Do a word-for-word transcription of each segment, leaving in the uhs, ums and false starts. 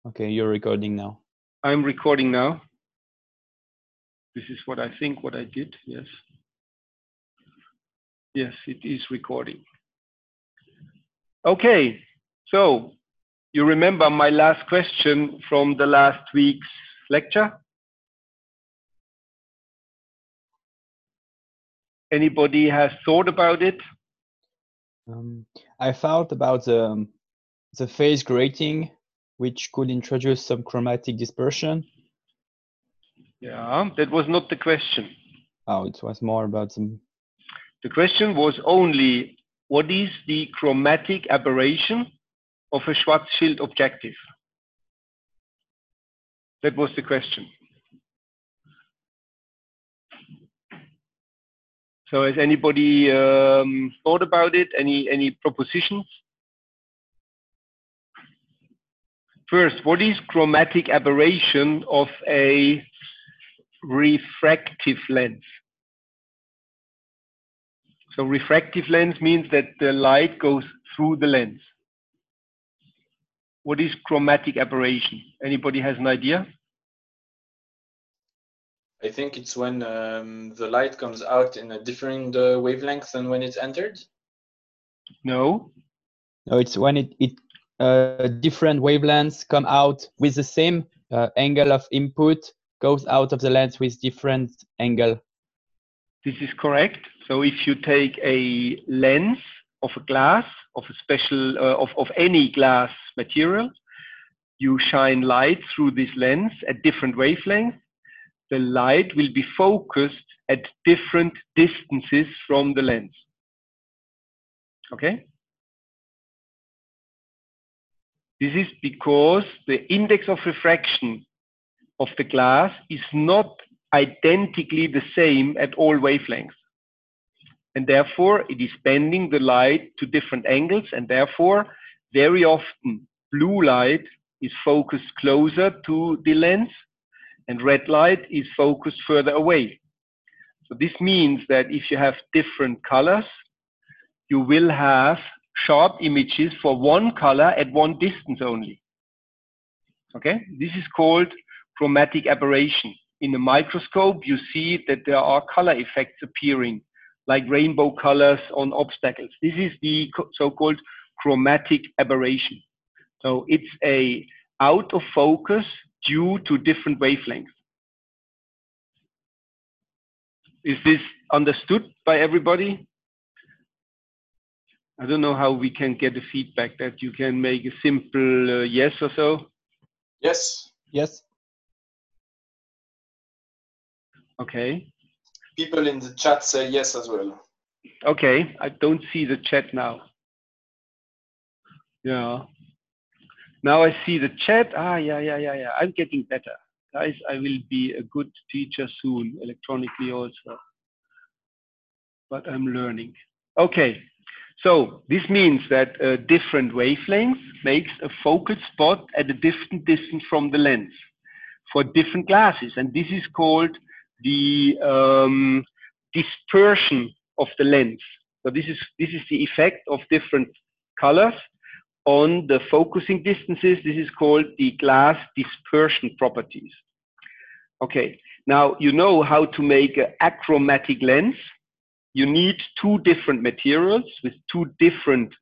Okay, you're recording now. I'm recording now. This is what I think what I did. Yes. Yes, it is recording. Okay. So you remember my last question from the last week's lecture? Anybody has thought about it? Um, I thought about the, um, the phase grating, which could introduce some chromatic dispersion. Yeah, that was not the question. Oh, it was more about some. The question was only, what is the chromatic aberration of a Schwarzschild objective? That was the question. So has anybody um, thought about it? Any, any propositions? First, what is chromatic aberration of a refractive lens? So refractive lens means that the light goes through the lens. What is chromatic aberration? Anybody has an idea? I think it's when um, the light comes out in a different uh, wavelength than when it's entered. No. No, it's when it, it uh, different wavelengths come out with the same uh, angle of input, goes out of the lens with different angle. This is correct. So if you take a lens of a glass, of a special, uh, of, of any glass material, you shine light through this lens at different wavelengths. The light will be focused at different distances from the lens. Okay? This is because the index of refraction of the glass is not identically the same at all wavelengths. And therefore, it is bending the light to different angles, and therefore, very often, blue light is focused closer to the lens, and red light is focused further away. So this means that if you have different colors, you will have sharp images for one color at one distance only. Okay? This is called chromatic aberration. In a microscope, you see that there are color effects appearing, like rainbow colors on obstacles. This is the so-called chromatic aberration. So it's a out of focus due to different wavelengths. Is this understood by everybody? I don't know how we can get a feedback that you can make a simple uh, yes or so. Yes. Yes. Okay. People in the chat say yes as well. Okay, I don't see the chat now. Yeah. Now I see the chat. Ah, yeah, yeah, yeah, yeah. I'm getting better. Guys, I will be a good teacher soon, electronically also. But I'm learning. Okay. So this means that a different wavelength makes a focal spot at a different distance from the lens for different glasses. And this is called the um, dispersion of the lens. So this is, this is the effect of different colors on the focusing distances. This is called the glass dispersion properties. Okay, now you know how to make an achromatic lens. You need two different materials with two different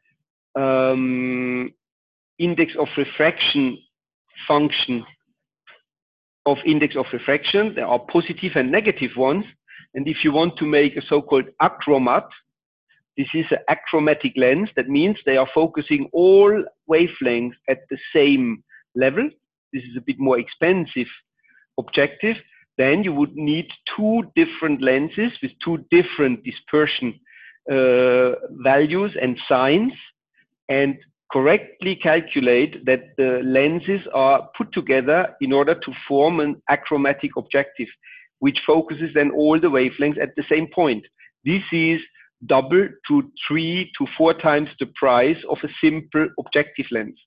um, index of refraction function of index of refraction. There are positive and negative ones. And if you want to make a so-called achromat, this is an achromatic lens. That means they are focusing all wavelengths at the same level. This is a bit more expensive objective. Then you would need two different lenses with two different dispersion uh, values and signs, and correctly calculate that the lenses are put together in order to form an achromatic objective, which focuses then all the wavelengths at the same point. This is double to three to four times the price of a simple objective lens.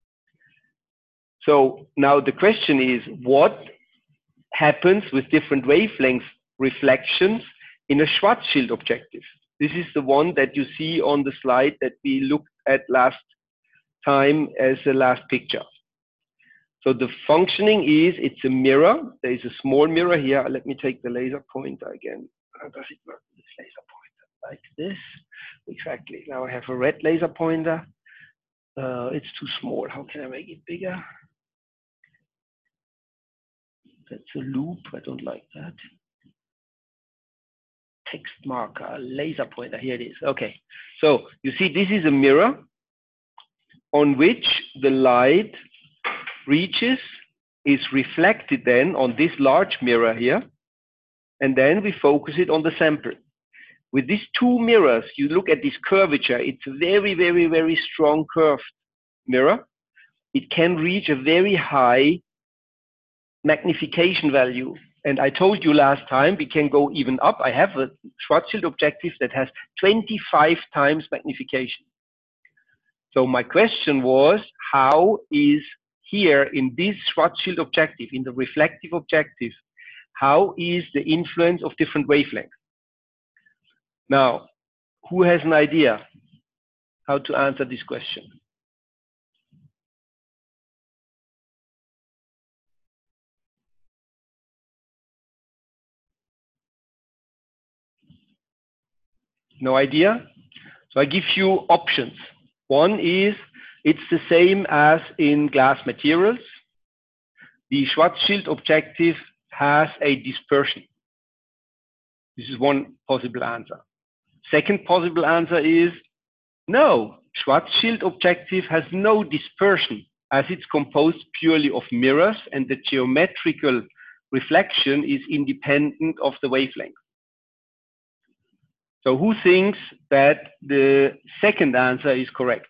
So now the question is, what happens with different wavelength reflections in a Schwarzschild objective? This is the one that you see on the slide that we looked at last time as the last picture. So the functioning is, it's a mirror. There is a small mirror here. Let me take the laser pointer again. How does it work with this laser pointer? Like this. Exactly. Now I have a red laser pointer. Uh, it's too small. How can I make it bigger? That's a loop. I don't like that. Text marker, laser pointer. Here it is. Okay. So you see, this is a mirror on which the light reaches, is reflected then on this large mirror here, and then we focus it on the sample. With these two mirrors, you look at this curvature. It's a very, very, very strong curved mirror. It can reach a very high magnification value. And I told you last time we can go even up. I have a Schwarzschild objective that has twenty-five times magnification. So my question was, how is here in this Schwarzschild objective, in the reflective objective, how is the influence of different wavelengths? Now, who has an idea how to answer this question? No idea? So I give you options. One is, it's the same as in glass materials. The Schwarzschild objective has a dispersion. This is one possible answer. Second possible answer is, no, Schwarzschild objective has no dispersion, as it's composed purely of mirrors and the geometrical reflection is independent of the wavelength. So who thinks that the second answer is correct?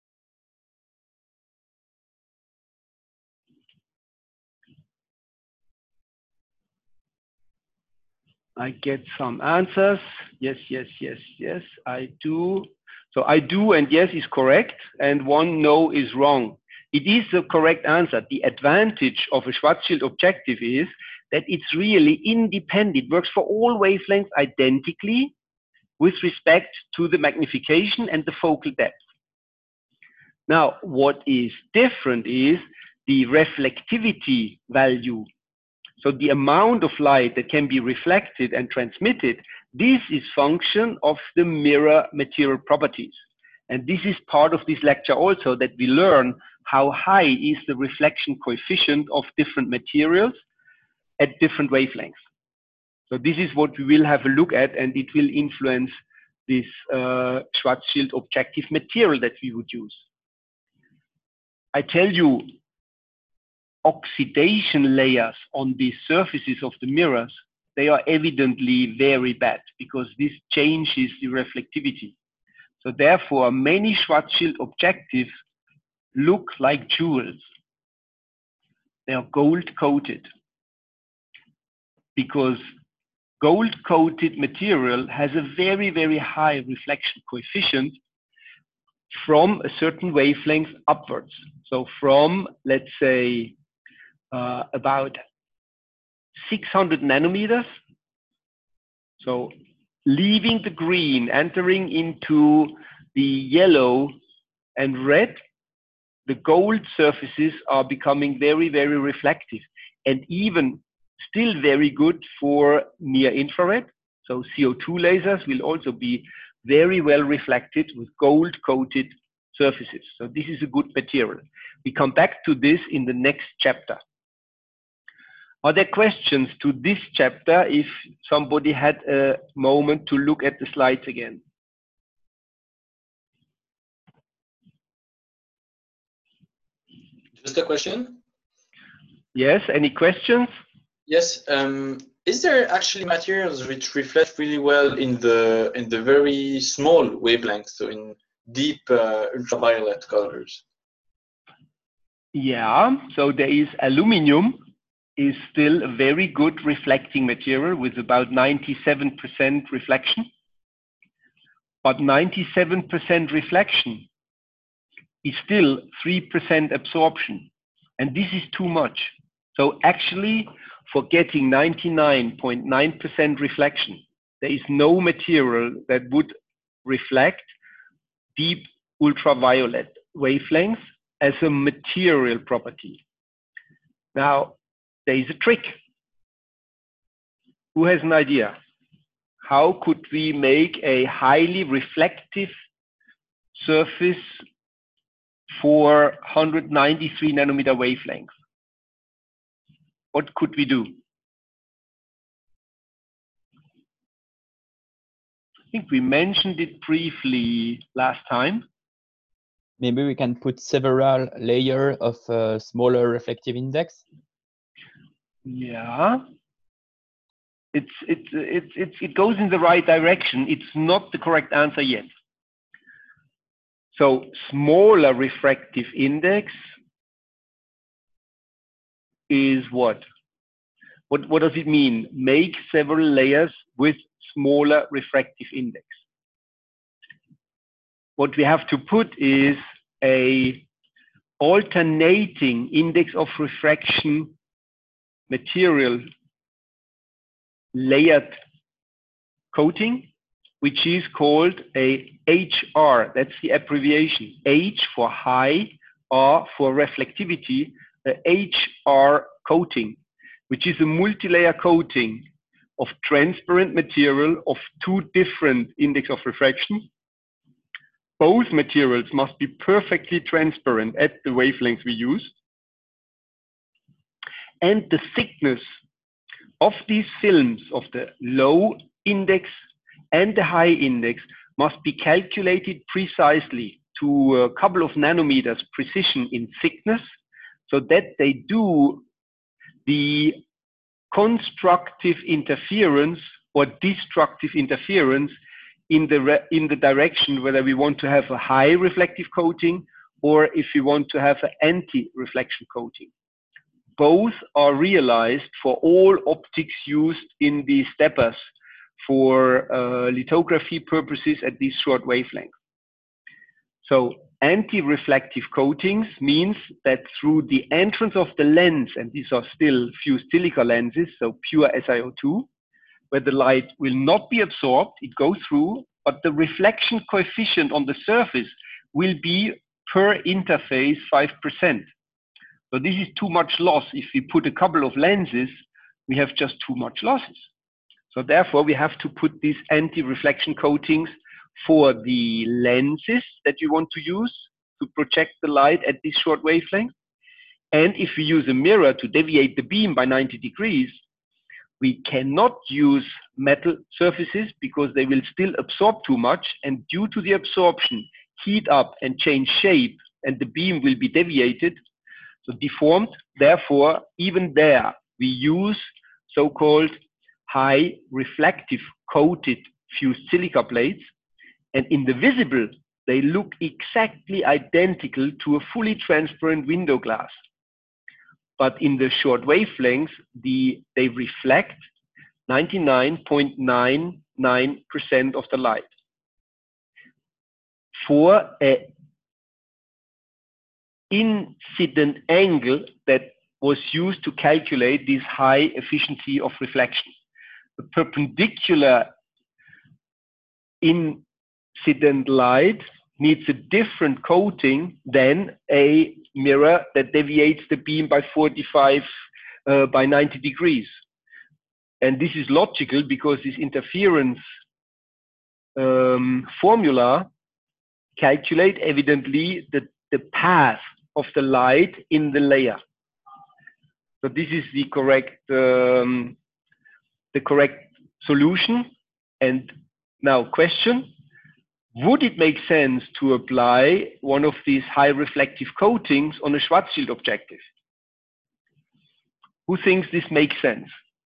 I get some answers. Yes, yes, yes, yes, I do. So I do and yes is correct, and one no is wrong. It is the correct answer. The advantage of a Schwarzschild objective is that it's really independent. It works for all wavelengths identically with respect to the magnification and the focal depth. Now, what is different is the reflectivity value. So the amount of light that can be reflected and transmitted, this is function of the mirror material properties. And this is part of this lecture also, that we learn how high is the reflection coefficient of different materials at different wavelengths. So this is what we will have a look at, and it will influence this uh, Schwarzschild objective material that we would use. I tell you, oxidation layers on the surfaces of the mirrors, they are evidently very bad because this changes the reflectivity. So therefore, many Schwarzschild objectives look like jewels. They are gold coated because gold coated material has a very, very high reflection coefficient from a certain wavelength upwards. So from, let's say, uh, about six hundred nanometers, so leaving the green, entering into the yellow and red, the gold surfaces are becoming very, very reflective, and even still very good for near infrared. So C O two lasers will also be very well reflected with gold coated surfaces. So this is a good material. We come back to this in the next chapter. Are there questions to this chapter if somebody had a moment to look at the slides again? Just a question? Yes, any questions? Yes. Um, is there actually materials which reflect really well in the in the very small wavelengths, so in deep uh, ultraviolet colors? Yeah, so there is aluminum is still a very good reflecting material with about ninety-seven percent reflection. But ninety-seven percent reflection is still three percent absorption. And this is too much. So actually, for getting ninety-nine point nine percent reflection, there is no material that would reflect deep ultraviolet wavelengths as a material property. Now, there is a trick. Who has an idea? How could we make a highly reflective surface for one hundred ninety-three nanometer wavelength? What could we do? I think we mentioned it briefly last time. Maybe we can put several layers of a smaller reflective index. Yeah. It's, it's, it's, it's, it goes in the right direction. It's not the correct answer yet. So smaller refractive index is what? What, what does it mean? Make several layers with smaller refractive index. What we have to put is a alternating index of refraction material layered coating, which is called a H R. That's the abbreviation. H for high, R for reflectivity, the H R coating, which is a multi-layer coating of transparent material of two different index of refraction. Both materials must be perfectly transparent at the wavelength we use. And the thickness of these films of the low index and the high index must be calculated precisely to a couple of nanometers precision in thickness, so that they do the constructive interference or destructive interference in the, re in the direction whether we want to have a high reflective coating or if we want to have an anti-reflection coating. Both are realized for all optics used in the steppers for uh, lithography purposes at these short wavelengths. So anti-reflective coatings means that through the entrance of the lens, and these are still fused silica lenses, so pure S I O two, where the light will not be absorbed, it goes through, but the reflection coefficient on the surface will be per interface five percent. So this is too much loss. If we put a couple of lenses, we have just too much losses. So therefore, we have to put these anti-reflection coatings for the lenses that you want to use to project the light at this short wavelength. And if we use a mirror to deviate the beam by ninety degrees, we cannot use metal surfaces because they will still absorb too much. And due to the absorption, heat up and change shape, and the beam will be deviated, so deformed. Therefore, even there, we use so-called high reflective coated fused silica plates. And in the visible, they look exactly identical to a fully transparent window glass. But in the short wavelengths, the, they reflect ninety-nine point nine nine percent of the light. For an incident angle that was used to calculate this high efficiency of reflection, the perpendicular incident light needs a different coating than a mirror that deviates the beam by forty-five uh, by ninety degrees. And this is logical because this interference um, formula calculate evidently the, the path of the light in the layer. So this is the correct um, the correct solution. And now question, would it make sense to apply one of these high reflective coatings on a Schwarzschild objective? Who thinks this makes sense?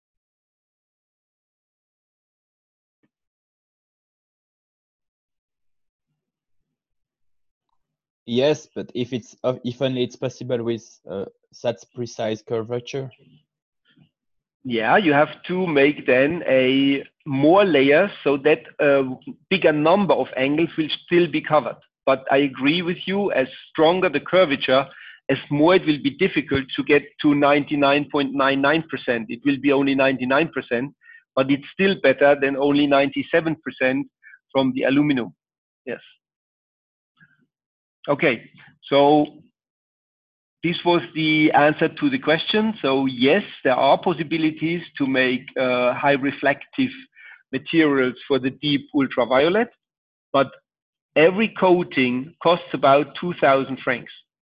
Yes, but if it's uh, if only it's possible with uh, such precise curvature. Yeah, you have to make then a more layers so that a bigger number of angles will still be covered. But I agree with you, as stronger the curvature, as more it will be difficult to get to ninety-nine point nine nine percent. It will be only ninety-nine percent, but it's still better than only ninety-seven percent from the aluminum. Yes. Okay, so this was the answer to the question. So yes, there are possibilities to make uh, high reflective materials for the deep ultraviolet, but every coating costs about two thousand francs.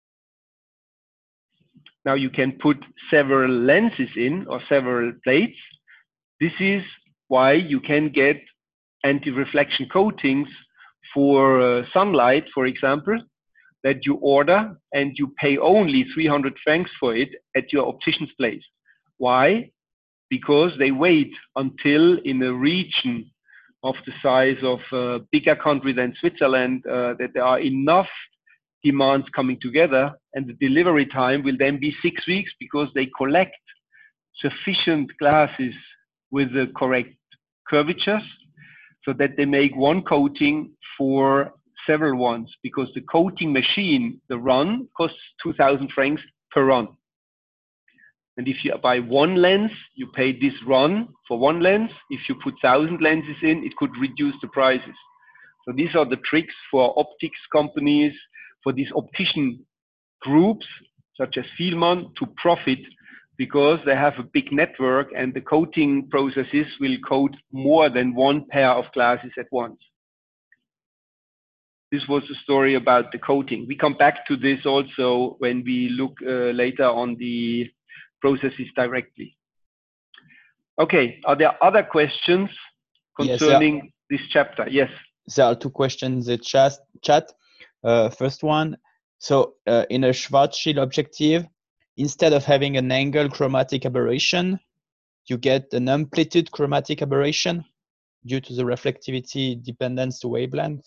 Now you can put several lenses in or several plates. This is why you can get anti-reflection coatings for uh, sunlight, for example, that you order and you pay only three hundred francs for it at your optician's place. Why? Because they wait until in a region of the size of a bigger country than Switzerland uh, that there are enough demands coming together, and the delivery time will then be six weeks because they collect sufficient glasses with the correct curvatures so that they make one coating for several ones, because the coating machine, the run, costs two thousand francs per run. And if you buy one lens, you pay this run for one lens. If you put one thousand lenses in, it could reduce the prices. So these are the tricks for optics companies, for these optician groups, such as Fielmann, to profit, because they have a big network and the coating processes will coat more than one pair of glasses at once. This was the story about the coating. We come back to this also when we look uh, later on the processes directly. Okay, are there other questions concerning yes, this chapter? Yes. There are two questions in the chat. chat. Uh, first one, so uh, in a Schwarzschild objective, instead of having an angle chromatic aberration, you get an amplitude chromatic aberration due to the reflectivity dependence to wavelength?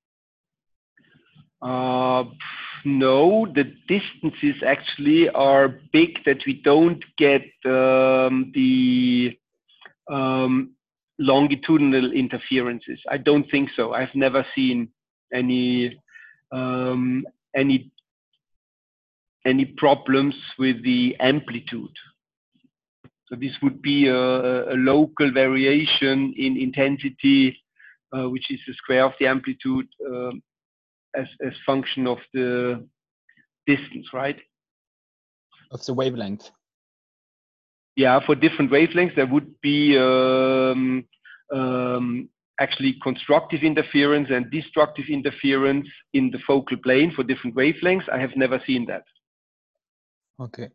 Uh, no, the distances actually are big that we don't get um, the um, longitudinal interferences. I don't think so. I've never seen any um, any any problems with the amplitude. So this would be a, a local variation in intensity, uh, which is the square of the amplitude um, as as function of the distance, right? Of the wavelength. Yeah, for different wavelengths, there would be um, um, actually constructive interference and destructive interference in the focal plane for different wavelengths. I have never seen that. Okay.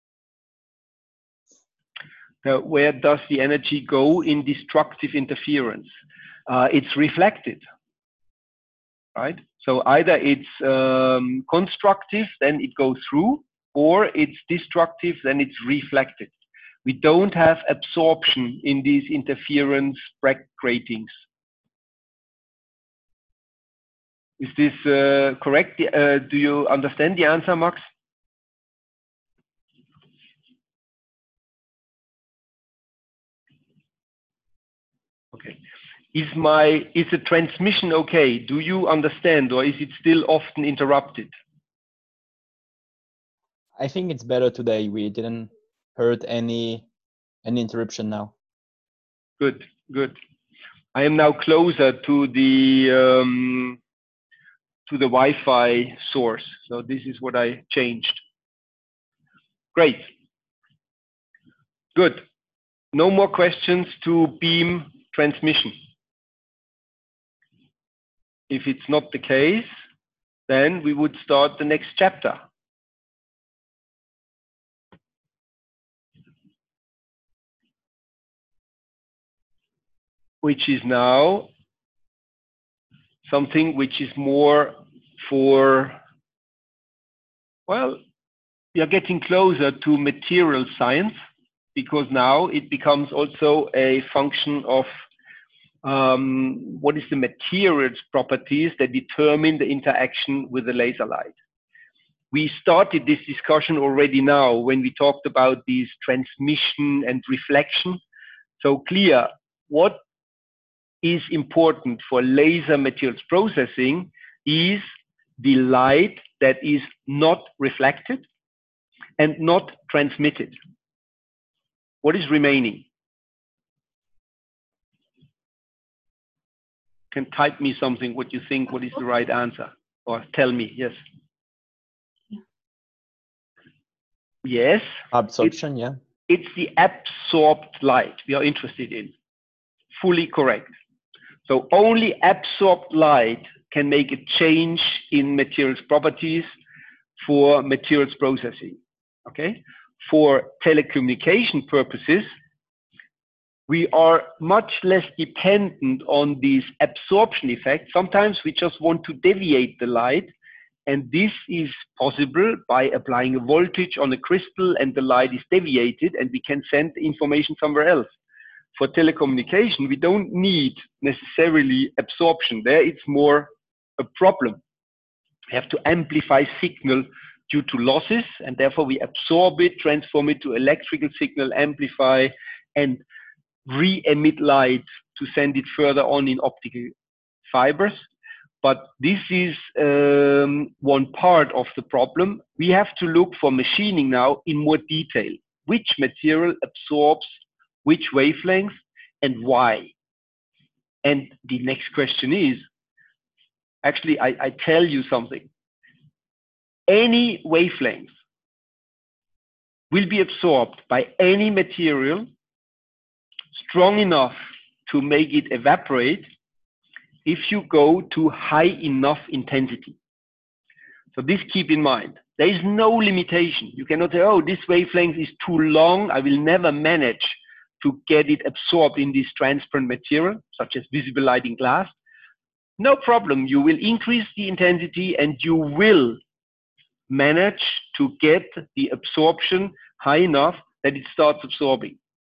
Now, where does the energy go in destructive interference? Uh, it's reflected, right? So either it's um, constructive, then it goes through, or it's destructive, then it's reflected. We don't have absorption in these interference gratings. Is this uh, correct? Uh, do you understand the answer, Max? Okay. Is my is the transmission okay? Do you understand, or is it still often interrupted? I think it's better today. We didn't heard any any interruption now. Good, good. I am now closer to the um, to the Wi-Fi source, so this is what I changed. Great. Good. No more questions to beam transmission. If it's not the case, then we would start the next chapter. Which is now something which is more for, well, we are getting closer to material science, because now it becomes also a function of um, what is the material's properties that determine the interaction with the laser light. We started this discussion already now when we talked about these transmission and reflection. So clear, what is important for laser materials processing is the light that is not reflected and not transmitted. What is remaining? Can type me something, what you think, what is the right answer, or tell me, yes. Yes. Absorption, yeah. It's the absorbed light we are interested in. Fully correct. So only absorbed light can make a change in materials properties for materials processing. Okay. For telecommunication purposes, we are much less dependent on these absorption effects. Sometimes we just want to deviate the light, and this is possible by applying a voltage on a crystal, and the light is deviated, and we can send the information somewhere else. For telecommunication, we don't need necessarily absorption. There it's more a problem. We have to amplify signal due to losses, and therefore we absorb it, transform it to electrical signal, amplify, and re-emit light to send it further on in optical fibers. But this is um, one part of the problem. We have to look for machining now in more detail. Which material absorbs which wavelengths and why? And the next question is, actually, I, I tell you something. Any wavelength will be absorbed by any material strong enough to make it evaporate if you go to high enough intensity. So this keep in mind. There is no limitation. You cannot say, oh, this wavelength is too long. I will never manage to get it absorbed in this transparent material, such as visible light in glass. No problem. You will increase the intensity and you will manage to get the absorption high enough that it starts absorbing.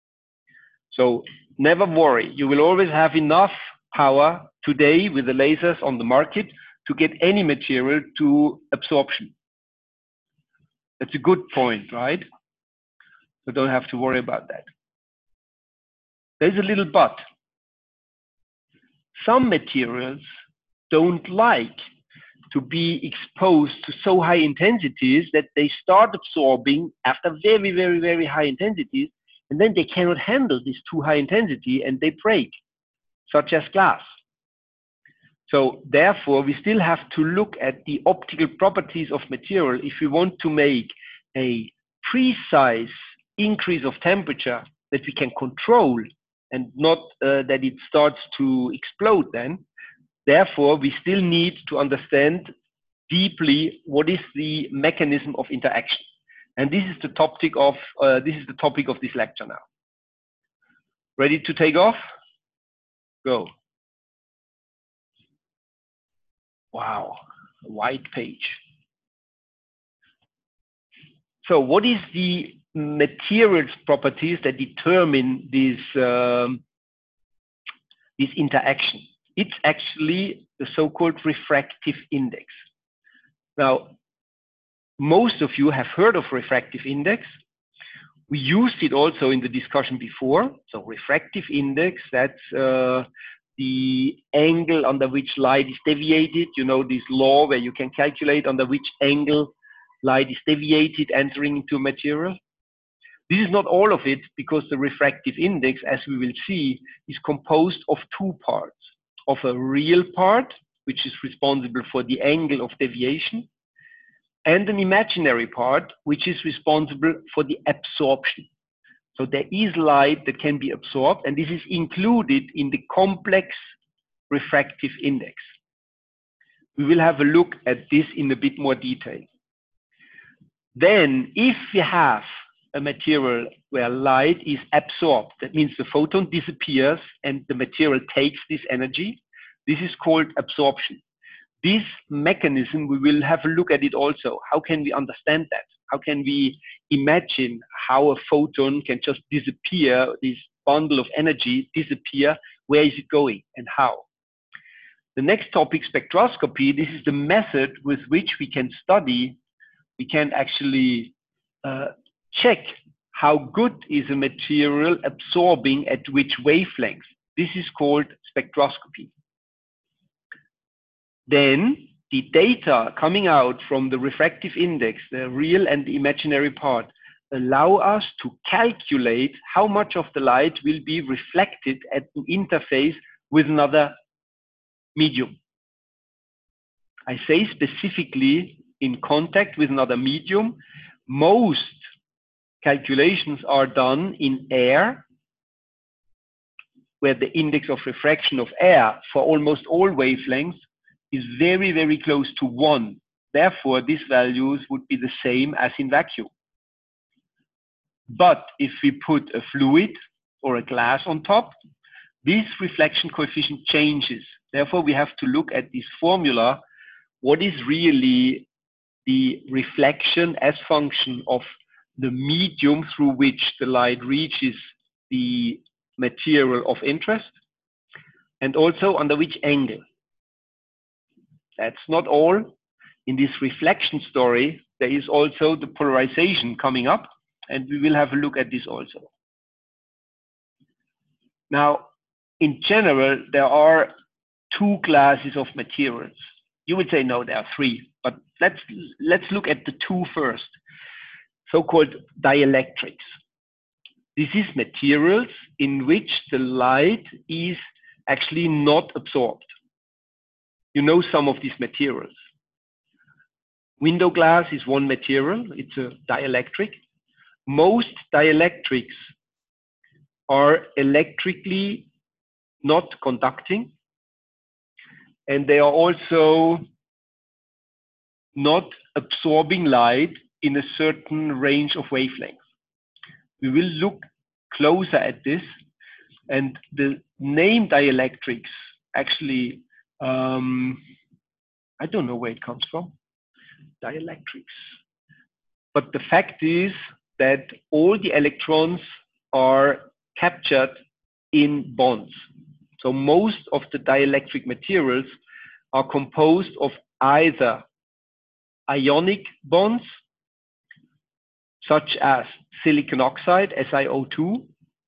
So never worry. You will always have enough power today with the lasers on the market to get any material to absorption. That's a good point, right? So don't have to worry about that. There's a little but. Some materials don't like to be exposed to so high intensities that they start absorbing after very, very, very high intensities, and then they cannot handle this too high intensity and they break, such as glass. So therefore, we still have to look at the optical properties of material if we want to make a precise increase of temperature that we can control and not uh, that it starts to explode then. Therefore, we still need to understand deeply what is the mechanism of interaction. And this is the topic of, uh, this is the topic of this lecture now. Ready to take off? Go. Wow, a white page. So what is the materials properties that determine this, um, this interaction? It's actually the so-called refractive index. Now, most of you have heard of refractive index. We used it also in the discussion before. So refractive index, that's uh, the angle under which light is deviated. You know, this law where you can calculate under which angle light is deviated entering into a material. This is not all of it, because the refractive index, as we will see, is composed of two parts. Of a real part, which is responsible for the angle of deviation, and an imaginary part, which is responsible for the absorption. So there is light that can be absorbed, and this is included in the complex refractive index. We will have a look at this in a bit more detail. Then, if we have a material where light is absorbed, that means the photon disappears and the material takes this energy, this is called absorption. This mechanism, we will have a look at it also. How can we understand that? How can we imagine how a photon can just disappear, this bundle of energy disappear? Where is it going and how? The next topic, spectroscopy, this is the method with which we can study, we can actually uh, check how good is a material absorbing at which wavelength. This is called spectroscopy. Then the data coming out from the refractive index, the real and the imaginary part, allow us to calculate how much of the light will be reflected at an interface with another medium. I say specifically in contact with another medium. Most calculations are done in air, where the index of refraction of air for almost all wavelengths is very, very close to one. Therefore, these values would be the same as in vacuum. But if we put a fluid or a glass on top, this reflection coefficient changes. Therefore, we have to look at this formula. What is really the reflection as function of the medium through which the light reaches the material of interest, and also under which angle. That's not all. In this reflection story, there is also the polarization coming up, and we will have a look at this also. Now, in general, there are two classes of materials. You would say, no, there are three, but let's, let's look at the two first, so-called dielectrics. This is materials in which the light is actually not absorbed. You know some of these materials. Window glass is one material, it's a dielectric. Most dielectrics are electrically not conducting, and they are also not absorbing light in a certain range of wavelengths. We will look closer at this, and the name dielectrics actually, um, I don't know where it comes from, dielectrics. But the fact is that all the electrons are captured in bonds. So most of the dielectric materials are composed of either ionic bonds, such as silicon oxide, S i O two,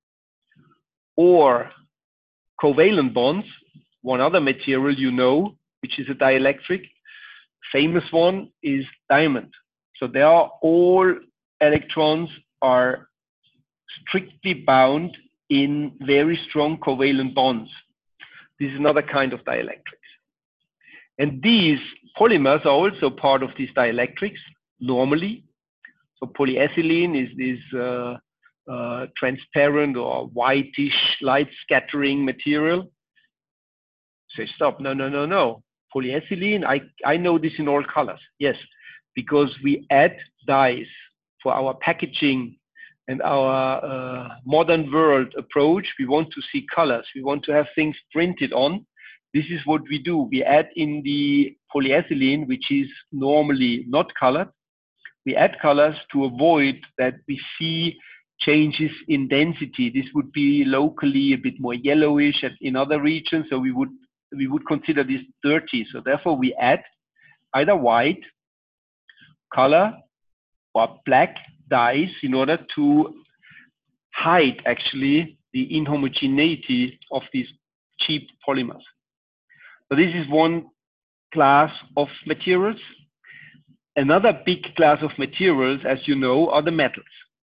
or covalent bonds, one other material you know, which is a dielectric. Famous one is diamond. So they are all electrons are strictly bound in very strong covalent bonds. This is another kind of dielectrics. And these polymers are also part of these dielectrics normally. So polyethylene is this uh, uh, transparent or whitish light scattering material. Say, stop, no, no, no, no. Polyethylene, I, I know this in all colors. Yes, because we add dyes for our packaging and our uh, modern world approach. We want to see colors. We want to have things printed on. This is what we do. We add in the polyethylene, which is normally not colored. We add colors to avoid that we see changes in density. This would be locally a bit more yellowish in other regions, so we would we would consider this dirty. So therefore we add either white, color, or black dyes in order to hide actually the inhomogeneity of these cheap polymers. So this is one class of materials. Another big class of materials, as you know, are the metals.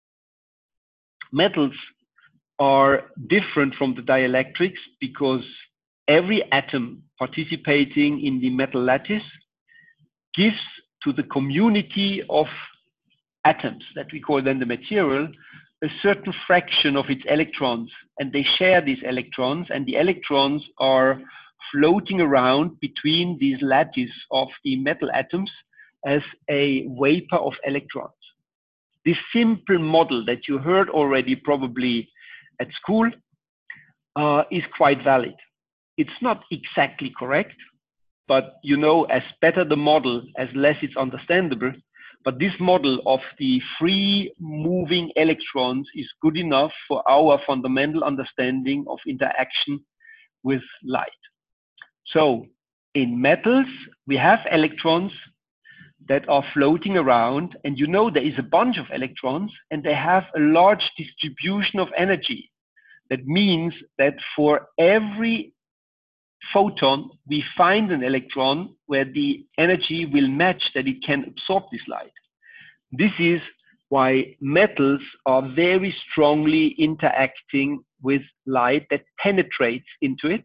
Metals are different from the dielectrics because every atom participating in the metal lattice gives to the community of atoms that we call then the material a certain fraction of its electrons, and they share these electrons, and the electrons are floating around between these lattice of the metal atoms as a vapor of electrons. This simple model that you heard already probably at school uh, is quite valid. It's not exactly correct, but you know, as better the model, as less it's understandable. But this model of the free moving electrons is good enough for our fundamental understanding of interaction with light. So in metals, we have electrons that are floating around, and you know there is a bunch of electrons and they have a large distribution of energy. That means that for every photon, we find an electron where the energy will match that it can absorb this light. This is why metals are very strongly interacting with light that penetrates into it,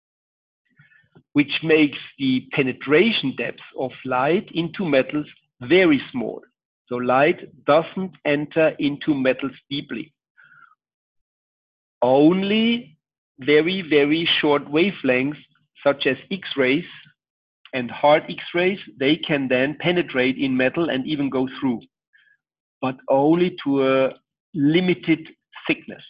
which makes the penetration depth of light into metals very small. So light doesn't enter into metals deeply. Only very, very short wavelengths, such as X-rays and hard X-rays, they can then penetrate in metal and even go through, but only to a limited thickness.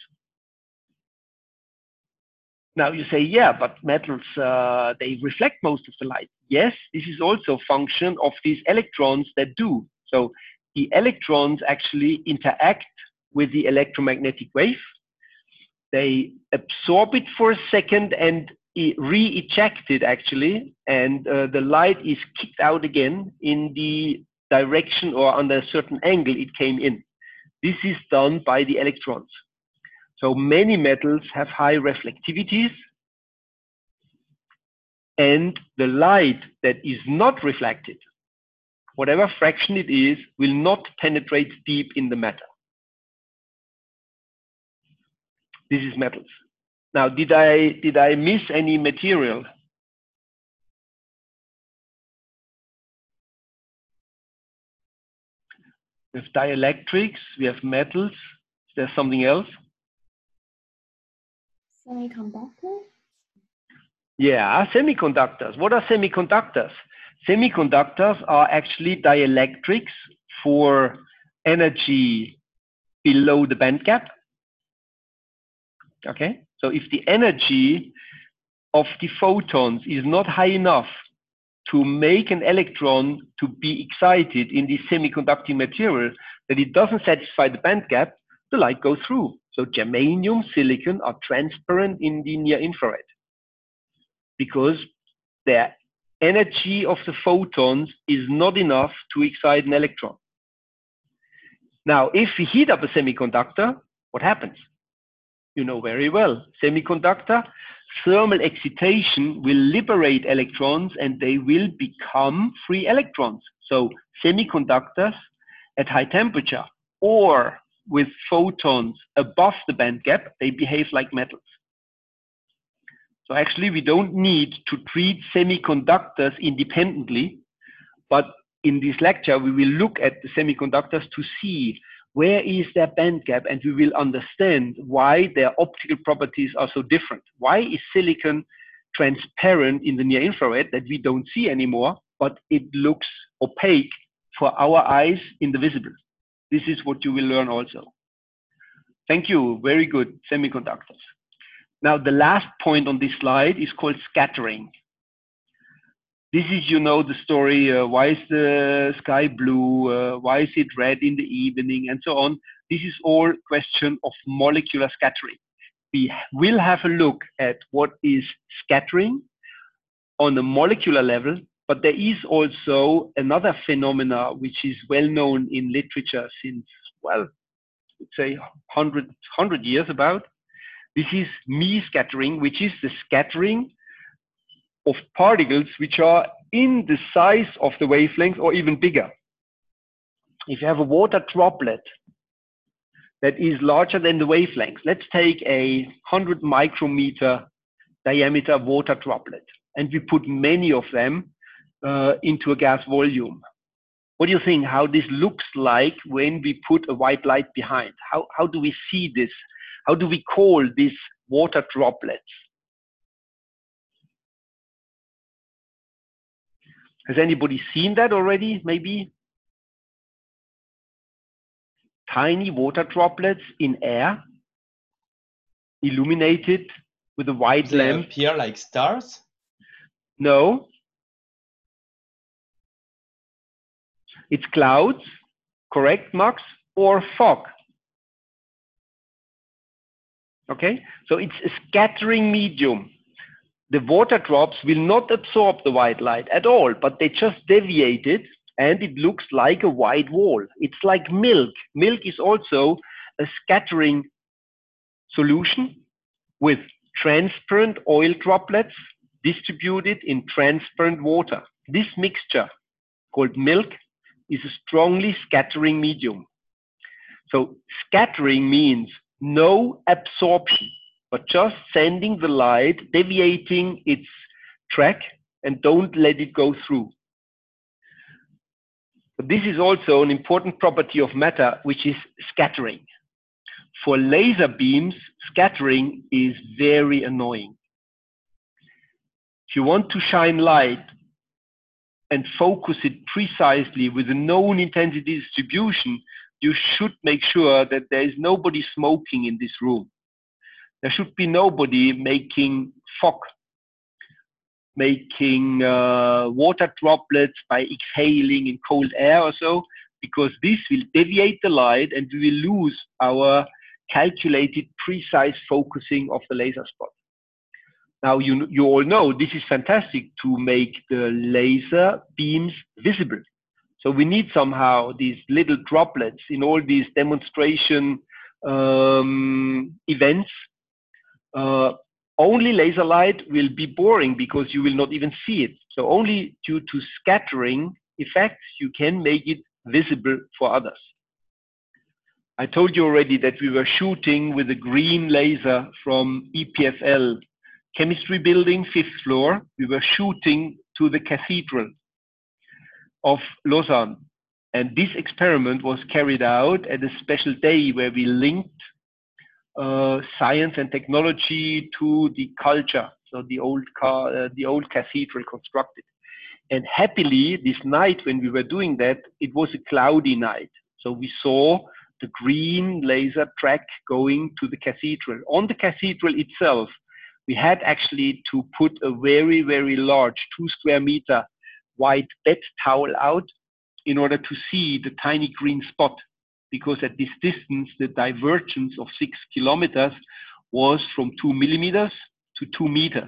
Now you say, yeah, but metals, uh, they reflect most of the light. Yes, this is also a function of these electrons that do. So the electrons actually interact with the electromagnetic wave. They absorb it for a second and re-eject it actually, and uh, the light is kicked out again in the direction or under a certain angle it came in. This is done by the electrons. So many metals have high reflectivities, and the light that is not reflected, whatever fraction it is, will not penetrate deep in the matter. This is metals. Now, did I, did I miss any material? We have dielectrics, we have metals. Is there something else? Semiconductors? Yeah, semiconductors. What are semiconductors? Semiconductors are actually dielectrics for energy below the band gap. Okay, so if the energy of the photons is not high enough to make an electron to be excited in this semiconducting material, that it doesn't satisfy the band gap, the light goes through. So germanium, silicon are transparent in the near infrared because the energy of the photons is not enough to excite an electron. Now, if we heat up a semiconductor, what happens? You know very well, semiconductor, thermal excitation will liberate electrons and they will become free electrons. So semiconductors at high temperature or with photons above the band gap, they behave like metals. So actually we don't need to treat semiconductors independently, but in this lecture we will look at the semiconductors to see where is their band gap, and we will understand why their optical properties are so different. Why is silicon transparent in the near infrared that we don't see anymore, but it looks opaque for our eyes in the visible? This is what you will learn also. Thank you, very good, semiconductors. Now the last point on this slide is called scattering. This is, you know, the story, uh, why is the sky blue, uh, why is it red in the evening, and so on. This is all question of molecular scattering. We will have a look at what is scattering on a molecular level, but there is also another phenomena which is well known in literature since, well, let's say one hundred, one hundred years about. This is Mie scattering, which is the scattering of particles which are in the size of the wavelength or even bigger. If you have a water droplet that is larger than the wavelength, let's take a one hundred micrometer diameter water droplet and we put many of them uh, into a gas volume. What do you think how this looks like when we put a white light behind? How, how do we see this? How do we call these water droplets? Has anybody seen that already, maybe? Tiny water droplets in air, illuminated with a white They lamp. appear like stars? No. It's clouds, correct, Max? Or fog. Okay, so it's a scattering medium. The water drops will not absorb the white light at all, but they just deviate it and it looks like a white wall. It's like milk. Milk is also a scattering solution with transparent oil droplets distributed in transparent water. This mixture, called milk, is a strongly scattering medium. So scattering means no absorption, but just sending the light, deviating its track, and don't let it go through. But this is also an important property of matter, which is scattering. For laser beams, scattering is very annoying. If you want to shine light and focus it precisely with a known intensity distribution, you should make sure that there is nobody smoking in this room. There should be nobody making fog, making uh, water droplets by exhaling in cold air or so, because this will deviate the light and we will lose our calculated precise focusing of the laser spot. Now, you, you all know this is fantastic to make the laser beams visible. So we need somehow these little droplets in all these demonstration um, events. Uh, only laser light will be boring because you will not even see it. So only due to scattering effects, you can make it visible for others. I told you already that we were shooting with a green laser from E P F L chemistry building, fifth floor. We were shooting to the cathedral of Lausanne. And this experiment was carried out at a special day where we linked uh, science and technology to the culture. So the old, car, uh, the old cathedral constructed. And happily, this night when we were doing that, it was a cloudy night. So we saw the green laser track going to the cathedral. On the cathedral itself, we had actually to put a very, very large two square meter white bed towel out in order to see the tiny green spot, because at this distance, the divergence of six kilometers was from two millimeters to two meters.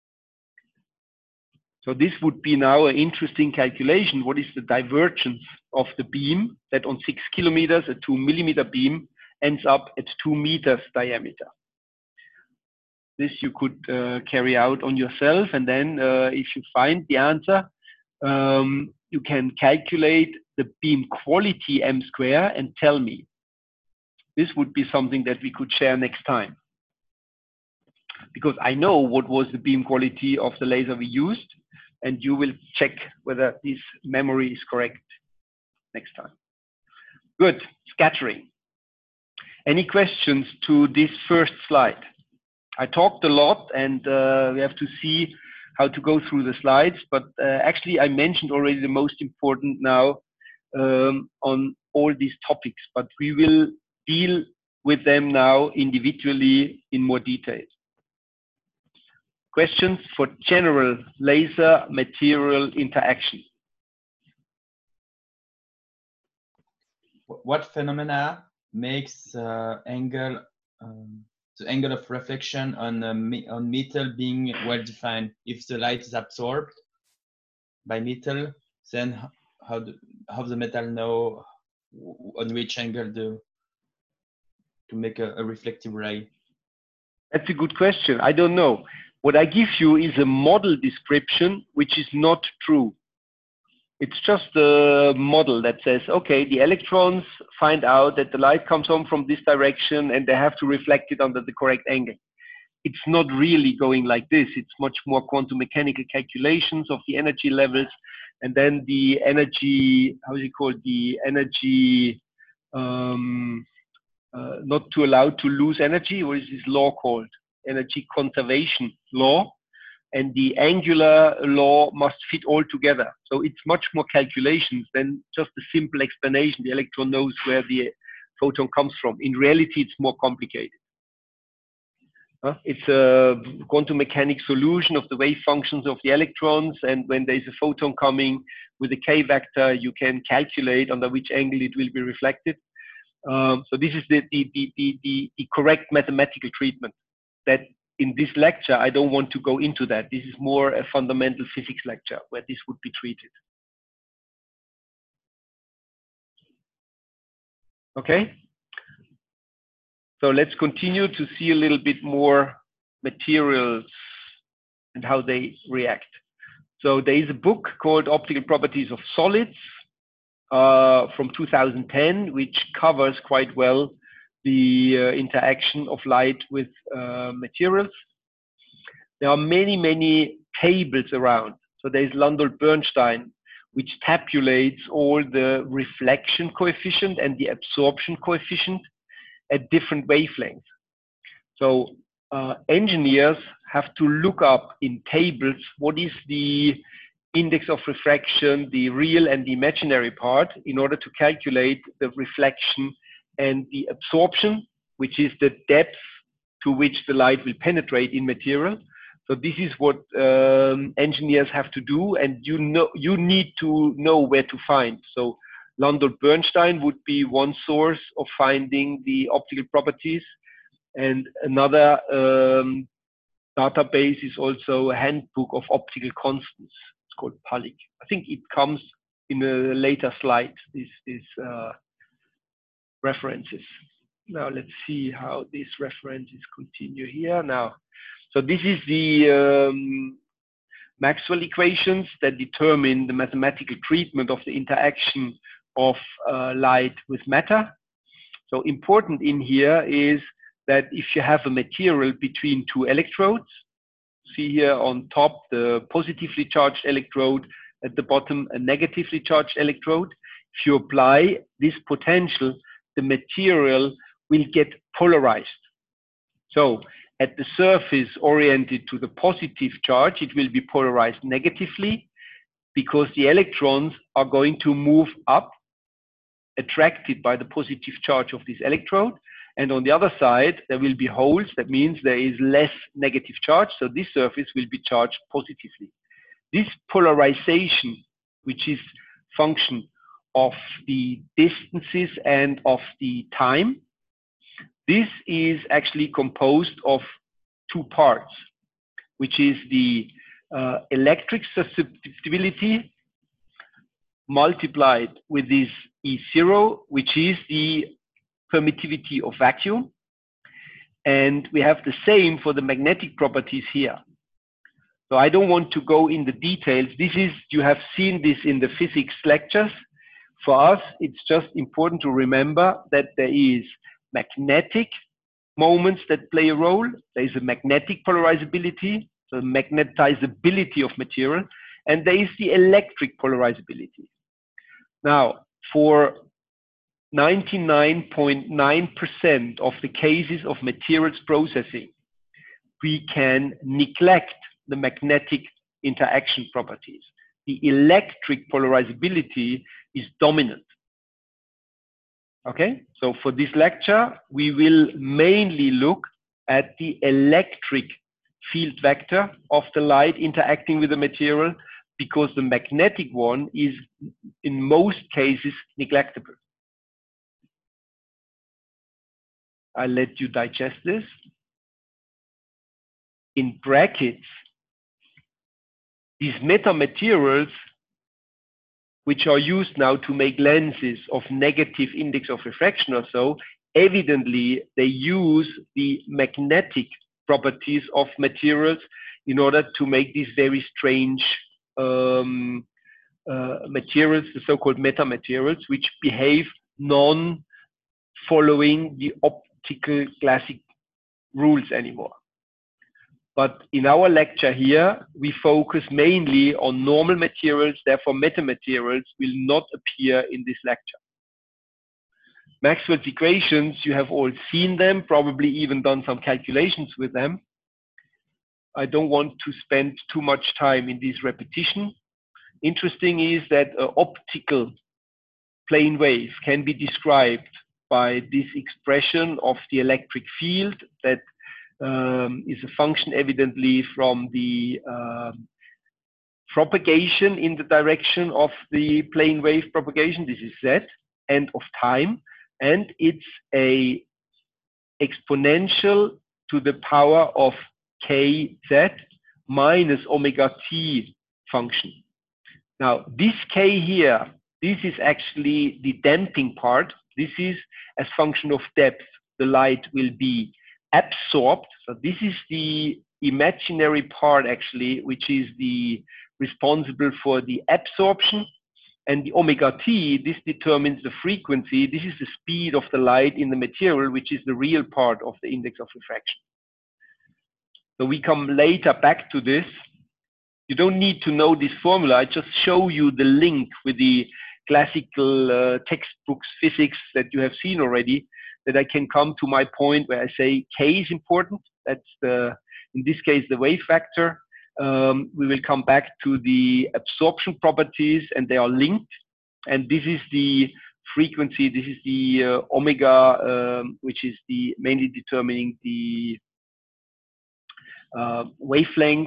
So this would be now an interesting calculation. What is the divergence of the beam that on six kilometers, a two millimeter beam ends up at two meters diameter? This you could uh, carry out on yourself, and then uh, if you find the answer, um, you can calculate the beam quality m square and tell me. This would be something that we could share next time, because I know what was the beam quality of the laser we used, and you will check whether this memory is correct next time. Good, scattering. Any questions to this first slide? I talked a lot, and uh, we have to see how to go through the slides, but uh, actually I mentioned already the most important now um, on all these topics, but we will deal with them now individually in more detail. Questions for general laser material interaction? What phenomena makes uh, angle um, the angle of reflection on uh, me on metal being well defined? If the light is absorbed by metal, then how do, how the metal know on which angle to to make a, a reflective ray? That's a good question. I don't know. What I give you is a model description, which is not true. It's just a model that says, okay, the electrons find out that the light comes home from this direction and they have to reflect it under the correct angle. It's not really going like this. It's much more quantum mechanical calculations of the energy levels, and then the energy, how is it called? The energy, um, uh, not to allow to lose energy. What is this law called? Energy conservation law. And the angular law must fit all together. So it's much more calculations than just a simple explanation. The electron knows where the photon comes from. In reality, it's more complicated. Uh, it's a quantum mechanics solution of the wave functions of the electrons. And when there's a photon coming with a K vector, you can calculate under which angle it will be reflected. Um, so this is the, the, the, the, the correct mathematical treatment. That in this lecture, I don't want to go into that. This is more a fundamental physics lecture where this would be treated. Okay? So let's continue to see a little bit more materials and how they react. So there is a book called Optical Properties of Solids uh, from two thousand ten, which covers quite well the uh, interaction of light with uh, materials. There are many, many tables around. So there's Landau Bernstein, which tabulates all the reflection coefficient and the absorption coefficient at different wavelengths. So uh, engineers have to look up in tables what is the index of refraction, the real and the imaginary part, in order to calculate the reflection and the absorption, which is the depth to which the light will penetrate in material. So this is what um, engineers have to do, and you know you need to know where to find. So Landolt-Bernstein would be one source of finding the optical properties, and another um, database is also a handbook of optical constants. It's called PALIC. I think it comes in a later slide, these, these uh, references. Now let's see how these references continue here. Now, so this is the um, Maxwell equations that determine the mathematical treatment of the interaction of uh, light with matter. So important in here is that if you have a material between two electrodes, see here on top the positively charged electrode, at the bottom a negatively charged electrode. If you apply this potential, the material will get polarized. So at the surface oriented to the positive charge, it will be polarized negatively because the electrons are going to move up, attracted by the positive charge of this electrode. And on the other side, there will be holes. That means there is less negative charge. So this surface will be charged positively. This polarization, which is function of the distances and of the time, this is actually composed of two parts, which is the uh, electric susceptibility multiplied with this E zero, which is the permittivity of vacuum. And we have the same for the magnetic properties here. So I don't want to go in the details. This is, you have seen this in the physics lectures. For us, it's just important to remember that there is magnetic moments that play a role. There is a magnetic polarizability, so magnetizability of material, and there is the electric polarizability. Now, for ninety-nine point nine percent of the cases of materials processing, we can neglect the magnetic interaction properties. The electric polarizability is dominant. Okay, so for this lecture, we will mainly look at the electric field vector of the light interacting with the material, because the magnetic one is in most cases neglectable. I'll let you digest this. In brackets, these metamaterials, which are used now to make lenses of negative index of refraction or so, evidently they use the magnetic properties of materials in order to make these very strange um, uh, materials, the so-called metamaterials, which behave non-following the optical classic rules anymore. But in our lecture here, we focus mainly on normal materials, therefore metamaterials will not appear in this lecture. Maxwell's equations, you have all seen them, probably even done some calculations with them. I don't want to spend too much time in this repetition. Interesting is that an optical plane wave can be described by this expression of the electric field that um, is a function evidently from the uh, propagation in the direction of the plane wave propagation. This is Z, and of time. And it's a exponential to the power of kz minus omega t function. Now, this k here, this is actually the damping part. This is as function of depth. The light will be absorbed. So this is the imaginary part actually, which is the responsible for the absorption. And the omega t, this determines the frequency. This is the speed of the light in the material, which is the real part of the index of refraction. So we come later back to this. You don't need to know this formula. I just show you the link with the classical uh, textbooks physics that you have seen already, that I can come to my point where I say K is important. That's the, in this case, the wave factor. Um, we will come back to the absorption properties, and they are linked. And this is the frequency. This is the uh, omega, um, which is the mainly determining the uh, wavelength.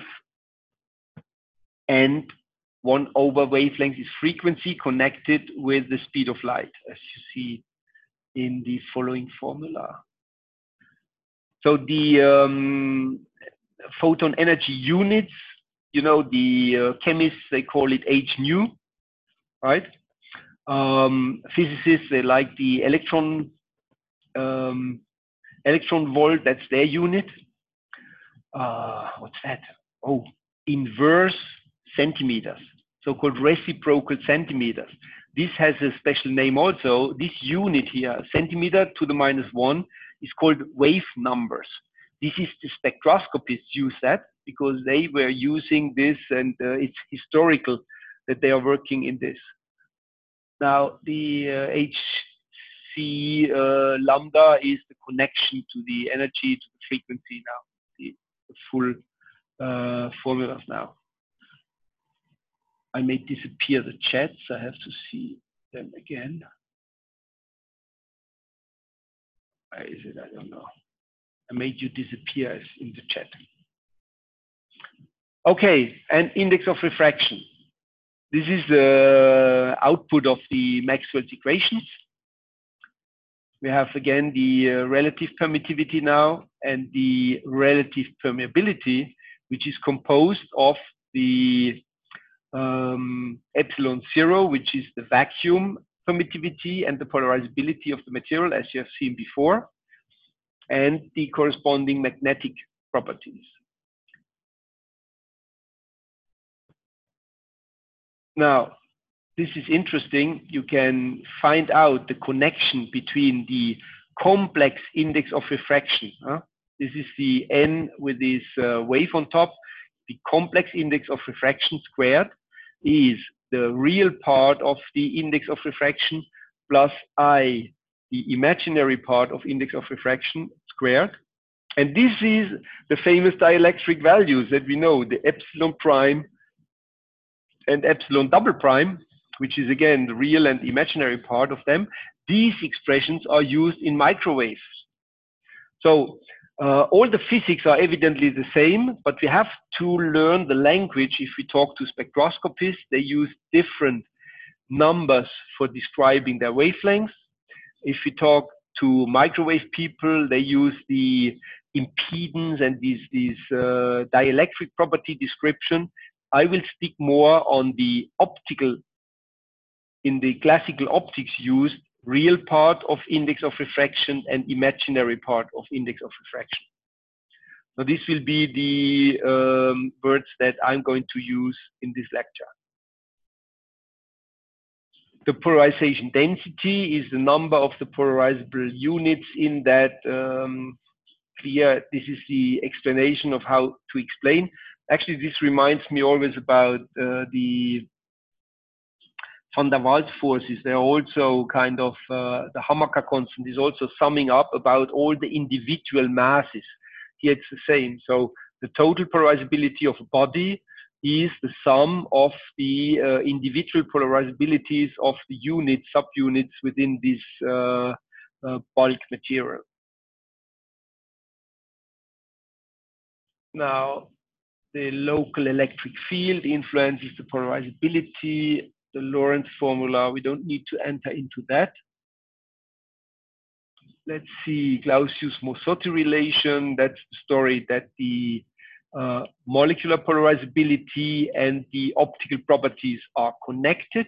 And one over wavelength is frequency connected with the speed of light, as you see in the following formula. So the um, photon energy units, you know, the uh, chemists, they call it H nu, right? Um, physicists, they like the electron, um, electron volt, that's their unit. Uh, what's that? Oh, inverse centimeters, so-called reciprocal centimeters. This has a special name also. This unit here, centimeter to the minus one, is called wave numbers. This is the spectroscopists use that because they were using this, and uh, it's historical that they are working in this. Now, the uh, H C uh, lambda is the connection to the energy, to the frequency now, the, the full uh, formulas now. I made disappear the chats. I have to see them again. Where is it? I don't know. I made you disappear in the chat. Okay, and index of refraction. This is the output of the Maxwell's equations. We have again the uh, relative permittivity now and the relative permeability, which is composed of the um, epsilon zero, which is the vacuum permittivity and the polarizability of the material, as you have seen before, and the corresponding magnetic properties. Now, this is interesting. You can find out the connection between the complex index of refraction. Huh? This is the N with this uh, wave on top. The complex index of refraction squared is the real part of the index of refraction plus I, the imaginary part of index of refraction squared. And this is the famous dielectric values that we know, the epsilon prime and epsilon double prime, which is again the real and imaginary part of them. These expressions are used in microwaves. So uh, all the physics are evidently the same, but we have to learn the language. If we talk to spectroscopists, they use different numbers for describing their wavelengths. If we talk to microwave people, they use the impedance and these, these uh, dielectric property description. I will speak more on the optical, in the classical optics used, real part of index of refraction and imaginary part of index of refraction. So this will be the um, words that I'm going to use in this lecture. The polarization density is the number of the polarizable units in that um, clear. This is the explanation of how to explain. Actually, this reminds me always about uh, the van der Waals forces. They're also kind of, uh, the Hamaker constant is also summing up about all the individual masses. Here it's the same. So the total polarizability of a body is the sum of the uh, individual polarizabilities of the units, subunits within this uh, uh, bulk material. Now, the local electric field influences the polarizability, the Lorentz formula. We don't need to enter into that. Let's see, Clausius-Mossotti relation. That's the story that the uh, molecular polarizability and the optical properties are connected.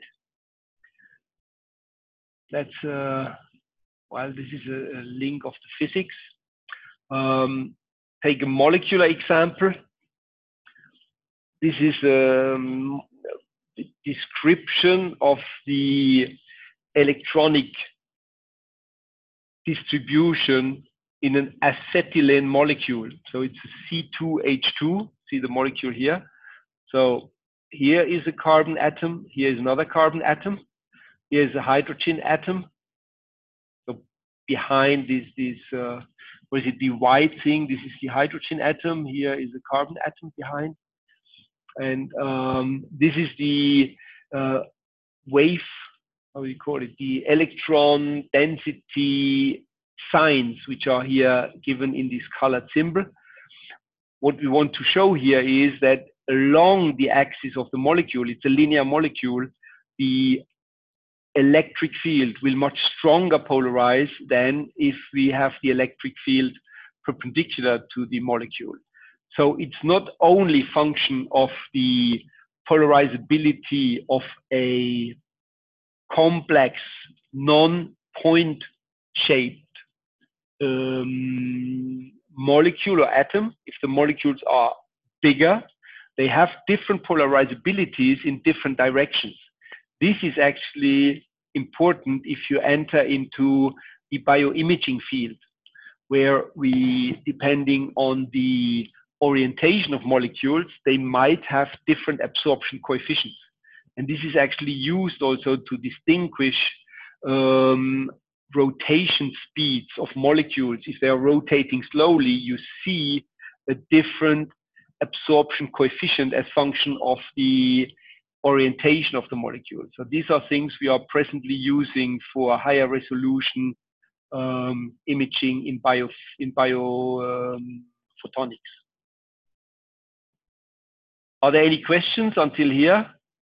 That's, uh, well, this is a, a link of the physics. Um, take a molecular example. This is um, a description of the electronic distribution in an acetylene molecule. So it's a C two H two, see the molecule here. So here is a carbon atom, here is another carbon atom, here is a hydrogen atom. So behind this, this uh, what is it, the white thing, this is the hydrogen atom, here is a carbon atom behind. And um, this is the uh, wave, how do you call it, the electron density signs, which are here given in this colored symbol. What we want to show here is that along the axis of the molecule, it's a linear molecule, the electric field will much stronger polarize than if we have the electric field perpendicular to the molecule. So it's not only function of the polarizability of a complex non-point shaped um, molecule or atom. If the molecules are bigger, they have different polarizabilities in different directions. This is actually important if you enter into the bioimaging field, where we, depending on the orientation of molecules, they might have different absorption coefficients. And this is actually used also to distinguish um, rotation speeds of molecules. If they are rotating slowly, you see a different absorption coefficient as function of the orientation of the molecule. So these are things we are presently using for higher resolution um, imaging in bio in bio um, photonics. Are there any questions until here?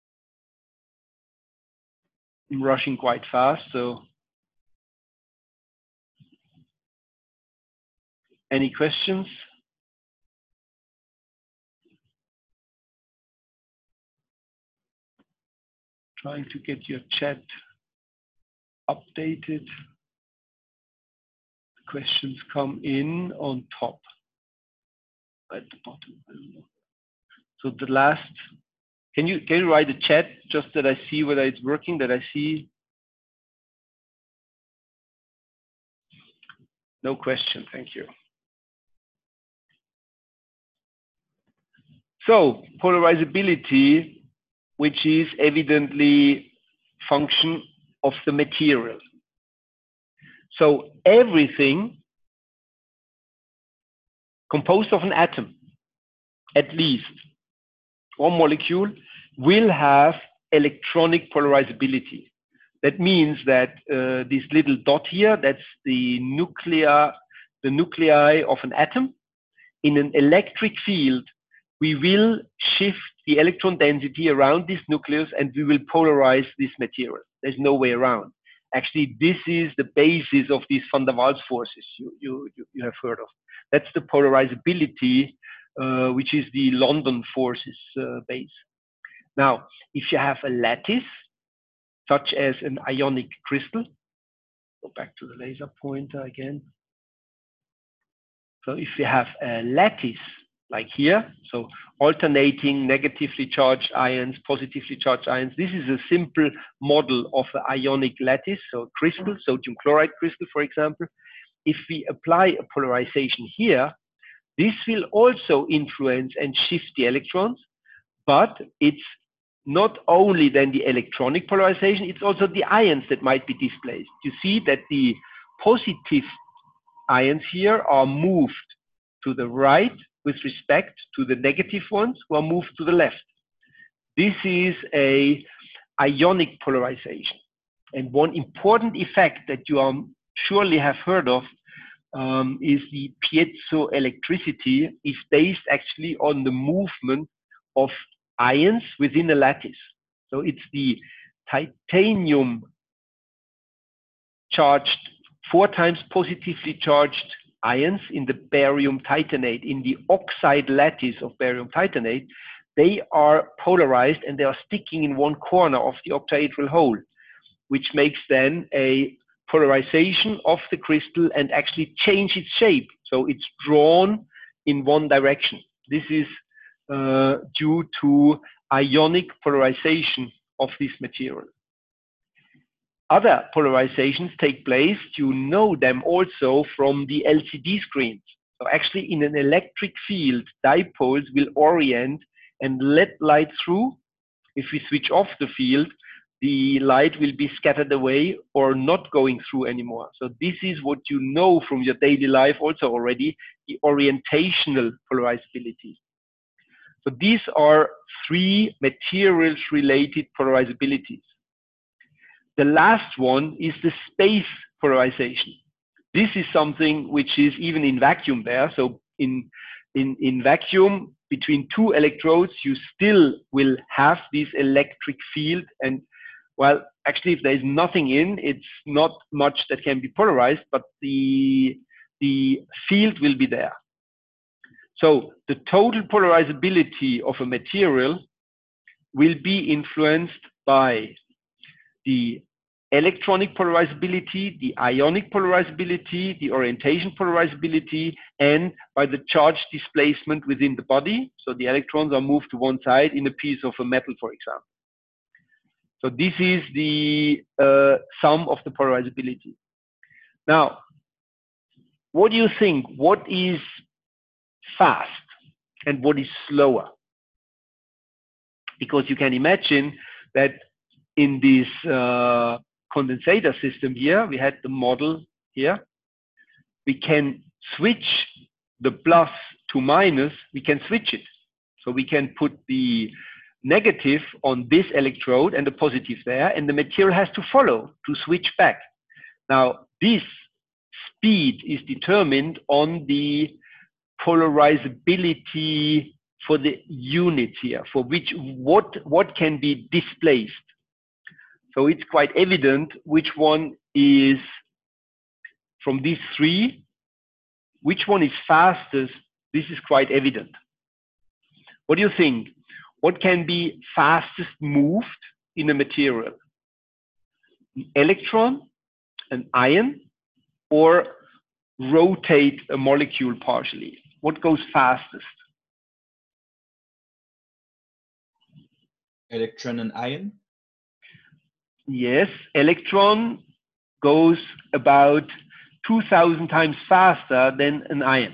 I'm rushing quite fast, so any questions? Trying to get your chat updated. Questions come in on top, at the bottom. I don't know. So the last, can you can you write the chat just that I see whether it's working? That I see. No question. Thank you. So polarizability, which is evidently function of the material. So everything composed of an atom, at least one molecule, will have electronic polarizability. That means that uh, this little dot here, that's the nuclear, the nuclei of an atom. In an electric field, we will shift the electron density around this nucleus and we will polarize this material. There's no way around. Actually, this is the basis of these van der Waals forces you, you, you have heard of. That's the polarizability, uh, which is the London forces uh, base. Now, if you have a lattice, such as an ionic crystal, go back to the laser pointer again. So if you have a lattice, like here, so alternating negatively charged ions, positively charged ions. This is a simple model of an ionic lattice, so crystal, sodium chloride crystal, for example. If we apply a polarization here, this will also influence and shift the electrons, but it's not only then the electronic polarization, it's also the ions that might be displaced. You see that the positive ions here are moved to the right with respect to the negative ones who are moved to the left. This is a ionic polarization. And one important effect that you um, surely have heard of um, is the piezoelectricity is based actually on the movement of ions within a lattice. So it's the titanium charged, four times positively charged ions in the barium titanate, in the oxide lattice of barium titanate. They are polarized and they are sticking in one corner of the octahedral hole, which makes then a polarization of the crystal and actually change its shape. So it's drawn in one direction. This is uh, due to ionic polarization of this material. Other polarizations take place, you know them also from the L C D screens. So actually in an electric field, dipoles will orient and let light through. If we switch off the field, the light will be scattered away or not going through anymore. So this is what you know from your daily life also already, the orientational polarizability. So these are three materials related polarizabilities. The last one is the space polarization. This is something which is even in vacuum there. So in, in, in vacuum, between two electrodes, you still will have this electric field. And well, actually, if there is nothing in, it's not much that can be polarized, but the, the field will be there. So the total polarizability of a material will be influenced by the electronic polarizability, the ionic polarizability, the orientation polarizability, and by the charge displacement within the body. So the electrons are moved to one side in a piece of a metal, for example. So this is the uh, sum of the polarizability. Now, what do you think? What is fast and what is slower? Because you can imagine that in this uh, condensator system here, we had the model here. We can switch the plus to minus, we can switch it. So we can put the negative on this electrode and the positive there, and the material has to follow to switch back. Now, this speed is determined on the polarizability for the unit here, for which what, what can be displaced. So it's quite evident which one is, from these three, which one is fastest. This is quite evident. What do you think? What can be fastest moved in a material? An electron, an ion, or rotate a molecule partially? What goes fastest? Electron and ion? Yes, electron goes about two thousand times faster than an ion.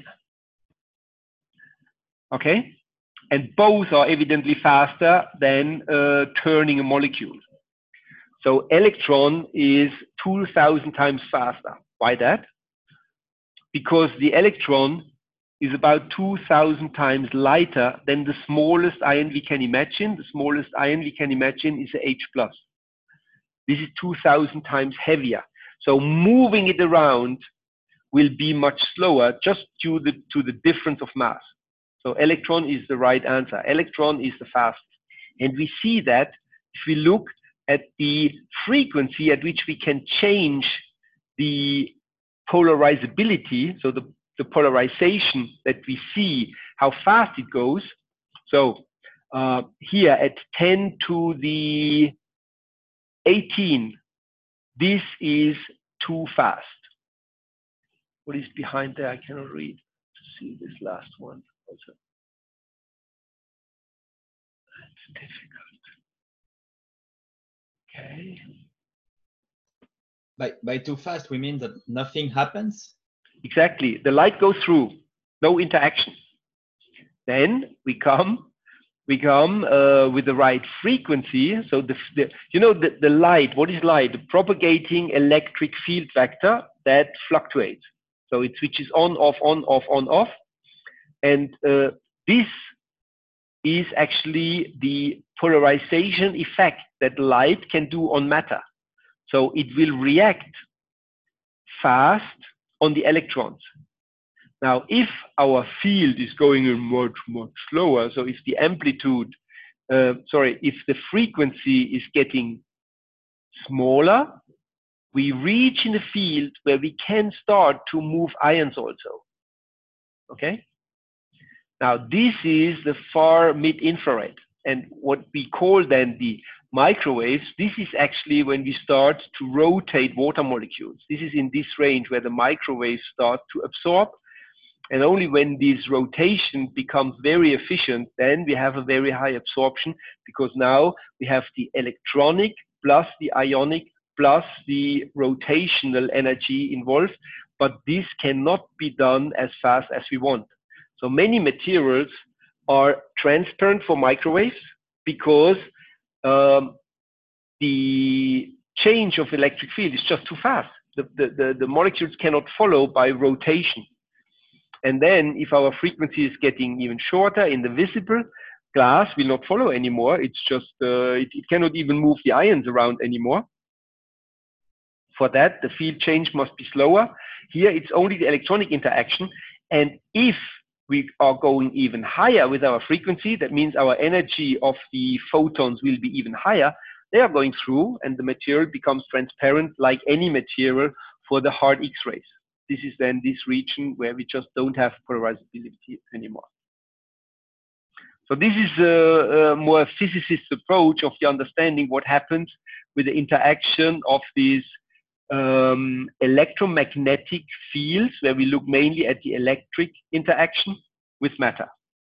Okay? And both are evidently faster than uh, turning a molecule. So electron is two thousand times faster. Why that? Because the electron is about two thousand times lighter than the smallest ion we can imagine. The smallest ion we can imagine is a H plus. This is two thousand times heavier. So moving it around will be much slower just due the, to the difference of mass. So electron is the right answer. Electron is the fastest. And we see that if we look at the frequency at which we can change the polarizability, so the, the polarization that we see, how fast it goes. So uh, here at ten to the eighteen, this is too fast. What is behind there? I cannot read. To see this last one also. That's difficult. Okay. By, by too fast, we mean that nothing happens? Exactly. The light goes through, no interaction. Then we come, we come uh, with the right frequency. So the, the you know the, the light. What is light? The propagating electric field vector that fluctuates. So it switches on, off, on, off, on, off, and uh, this is actually the polarization effect that light can do on matter. So it will react fast on the electrons. Now, if our field is going in much, much slower, so if the amplitude, uh, sorry, if the frequency is getting smaller, we reach in a field where we can start to move ions also. Okay? Now, this is the far mid-infrared. And what we call then the microwaves, this is actually when we start to rotate water molecules. This is in this range where the microwaves start to absorb. And only when this rotation becomes very efficient, then we have a very high absorption, because now we have the electronic plus the ionic plus the rotational energy involved. But this cannot be done as fast as we want. So many materials are transparent for microwaves because um, the change of electric field is just too fast. The, the, the, the molecules cannot follow by rotation. And then if our frequency is getting even shorter in the visible, glass will not follow anymore. It's just, uh, it, it cannot even move the ions around anymore. For that, the field change must be slower. Here, it's only the electronic interaction. And if we are going even higher with our frequency, that means our energy of the photons will be even higher. They are going through, and the material becomes transparent like any material for the hard X-rays. This is then this region where we just don't have polarizability anymore. So this is a, a more physicist approach of the understanding what happens with the interaction of these um, electromagnetic fields, where we look mainly at the electric interaction with matter.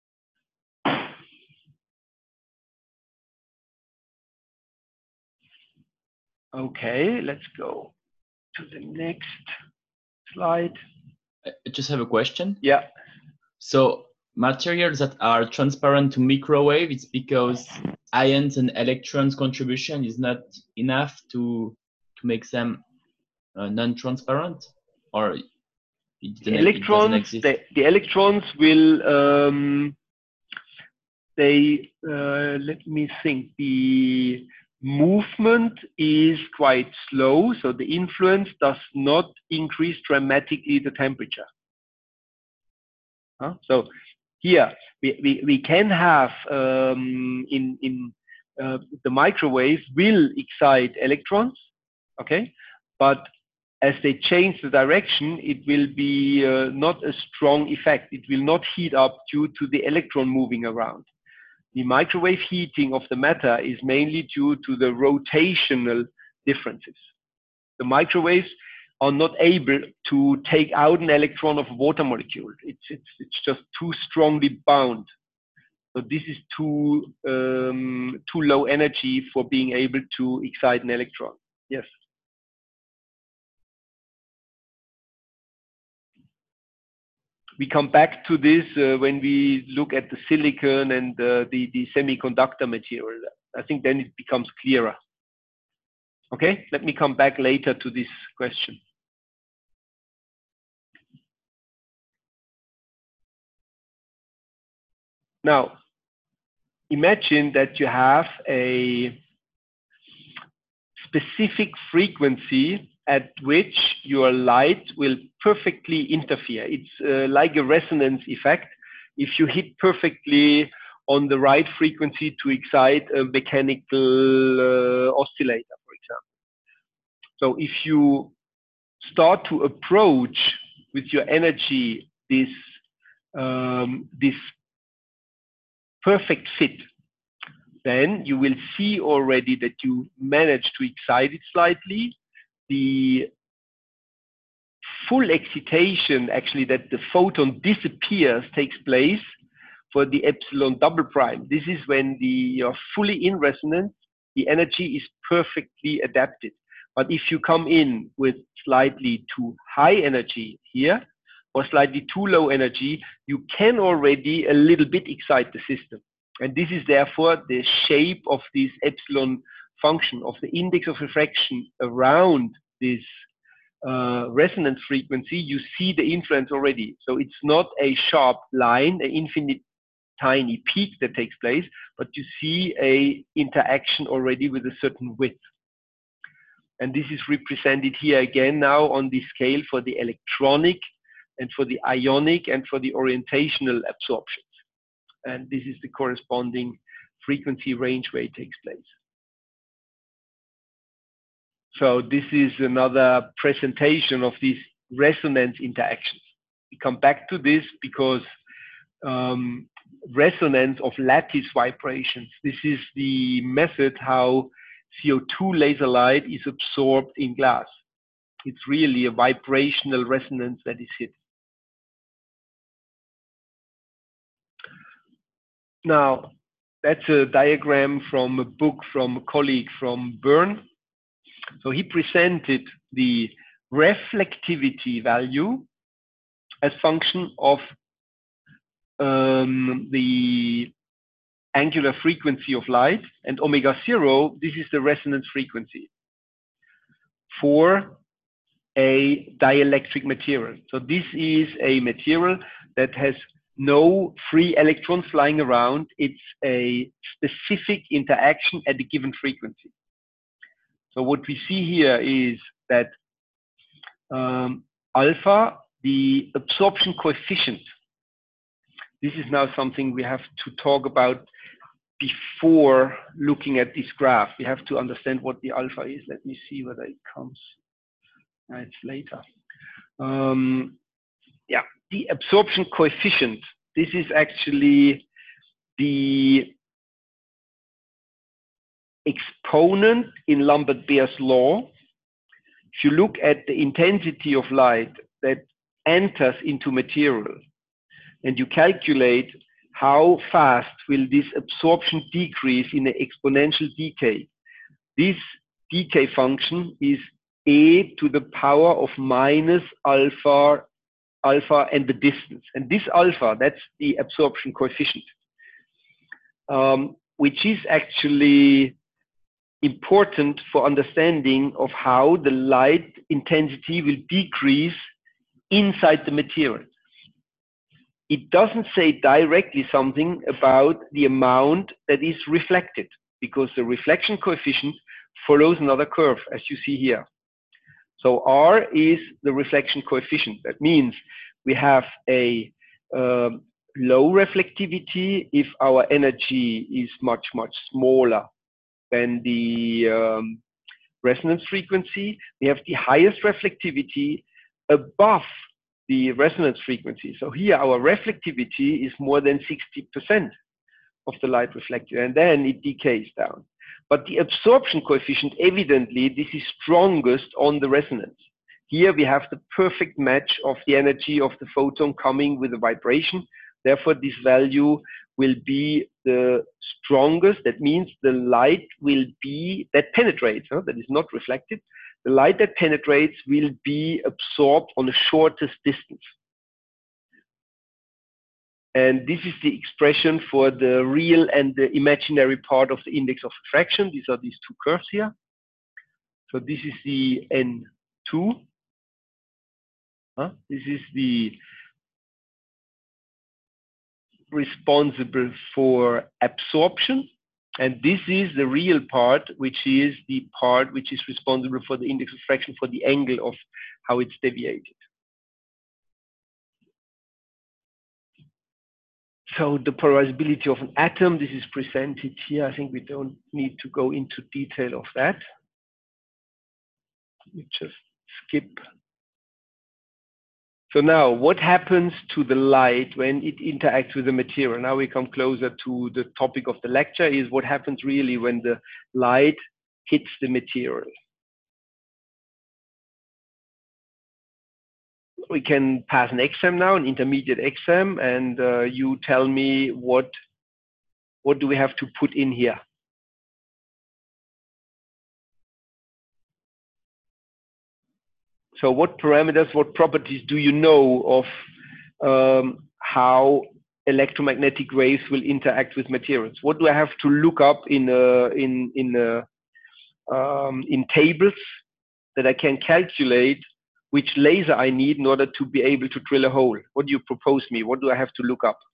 Okay, let's go to the next slide. I just have a question. Yeah. So materials that are transparent to microwave, it's because ions and electrons contribution is not enough to to make them uh, non-transparent, or it, the electrons, it the, the electrons will um, they uh, let me think. The movement is quite slow, so the influence does not increase dramatically the temperature. Huh? So here we, we, we can have um, in, in uh, the microwave will excite electrons, okay, but as they change the direction, it will be uh, not a strong effect. It will not heat up due to the electron moving around. The microwave heating of the matter is mainly due to the rotational differences. The microwaves are not able to take out an electron of a water molecule. It's, it's, it's just too strongly bound. So this is too, um, too low energy for being able to excite an electron. Yes. We come back to this uh, when we look at the silicon and uh, the, the semiconductor material. I think then it becomes clearer. Okay, let me come back later to this question. Now, imagine that you have a specific frequency at which your light will perfectly interfere. It's uh, like a resonance effect. If you hit perfectly on the right frequency to excite a mechanical uh, oscillator, for example. So if you start to approach with your energy this, um, this perfect fit, then you will see already that you manage to excite it slightly. The full excitation, actually, that the photon disappears, takes place for the epsilon double prime. This is when the, you're fully in resonance, the energy is perfectly adapted. But if you come in with slightly too high energy here, or slightly too low energy, you can already a little bit excite the system. And this is therefore the shape of this epsilon function of the index of refraction around this uh, resonance frequency. You see the influence already. So it's not a sharp line, an infinite tiny peak that takes place, but you see a interaction already with a certain width. And this is represented here again now on the scale for the electronic and for the ionic and for the orientational absorptions. And this is the corresponding frequency range where it takes place. So this is another presentation of these resonance interactions. We come back to this because um, resonance of lattice vibrations, this is the method how C O two laser light is absorbed in glass. It's really a vibrational resonance that is hit. Now, that's a diagram from a book from a colleague from Bern. So he presented the reflectivity value as function of um, the angular frequency of light, and omega zero, this is the resonance frequency for a dielectric material. So this is a material that has no free electrons flying around. It's a specific interaction at a given frequency. So what we see here is that um, alpha, the absorption coefficient, this is now something we have to talk about before looking at this graph. We have to understand what the alpha is. Let me see whether it comes. No, it's later. Um, yeah, the absorption coefficient. This is actually the exponent in Lambert-Beer's law. If you look at the intensity of light that enters into material, and you calculate how fast will this absorption decrease in an exponential decay, this decay function is a to the power of minus alpha, alpha and the distance. And this alpha, that's the absorption coefficient, um, which is actually important for understanding of how the light intensity will decrease inside the material. It doesn't say directly something about the amount that is reflected, because the reflection coefficient follows another curve, as you see here. So R is the reflection coefficient. That means we have a um, low reflectivity if our energy is much, much smaller than the um, resonance frequency. We have the highest reflectivity above the resonance frequency. So here our reflectivity is more than sixty percent of the light reflected, and then it decays down. But the absorption coefficient, evidently, this is strongest on the resonance. Here we have the perfect match of the energy of the photon coming with a vibration. Therefore, this value will be the strongest. That means the light will be, that penetrates, huh? That is not reflected. The light that penetrates will be absorbed on the shortest distance. And this is the expression for the real and the imaginary part of the index of refraction. These are these two curves here. So this is the N two. Huh? This is the responsible for absorption. And this is the real part, which is the part which is responsible for the index of refraction, for the angle of how it's deviated. So the polarizability of an atom, this is presented here. I think we don't need to go into detail of that. We just skip. So now, what happens to the light when it interacts with the material? Now we come closer to the topic of the lecture, is what happens really when the light hits the material. We can pass an exam now, an intermediate exam, and uh, you tell me what, what do we have to put in here? So what parameters, what properties do you know of um, how electromagnetic waves will interact with materials? What do I have to look up in uh, in in uh, um, in tables that I can calculate which laser I need in order to be able to drill a hole? What do you propose me? What do I have to look up?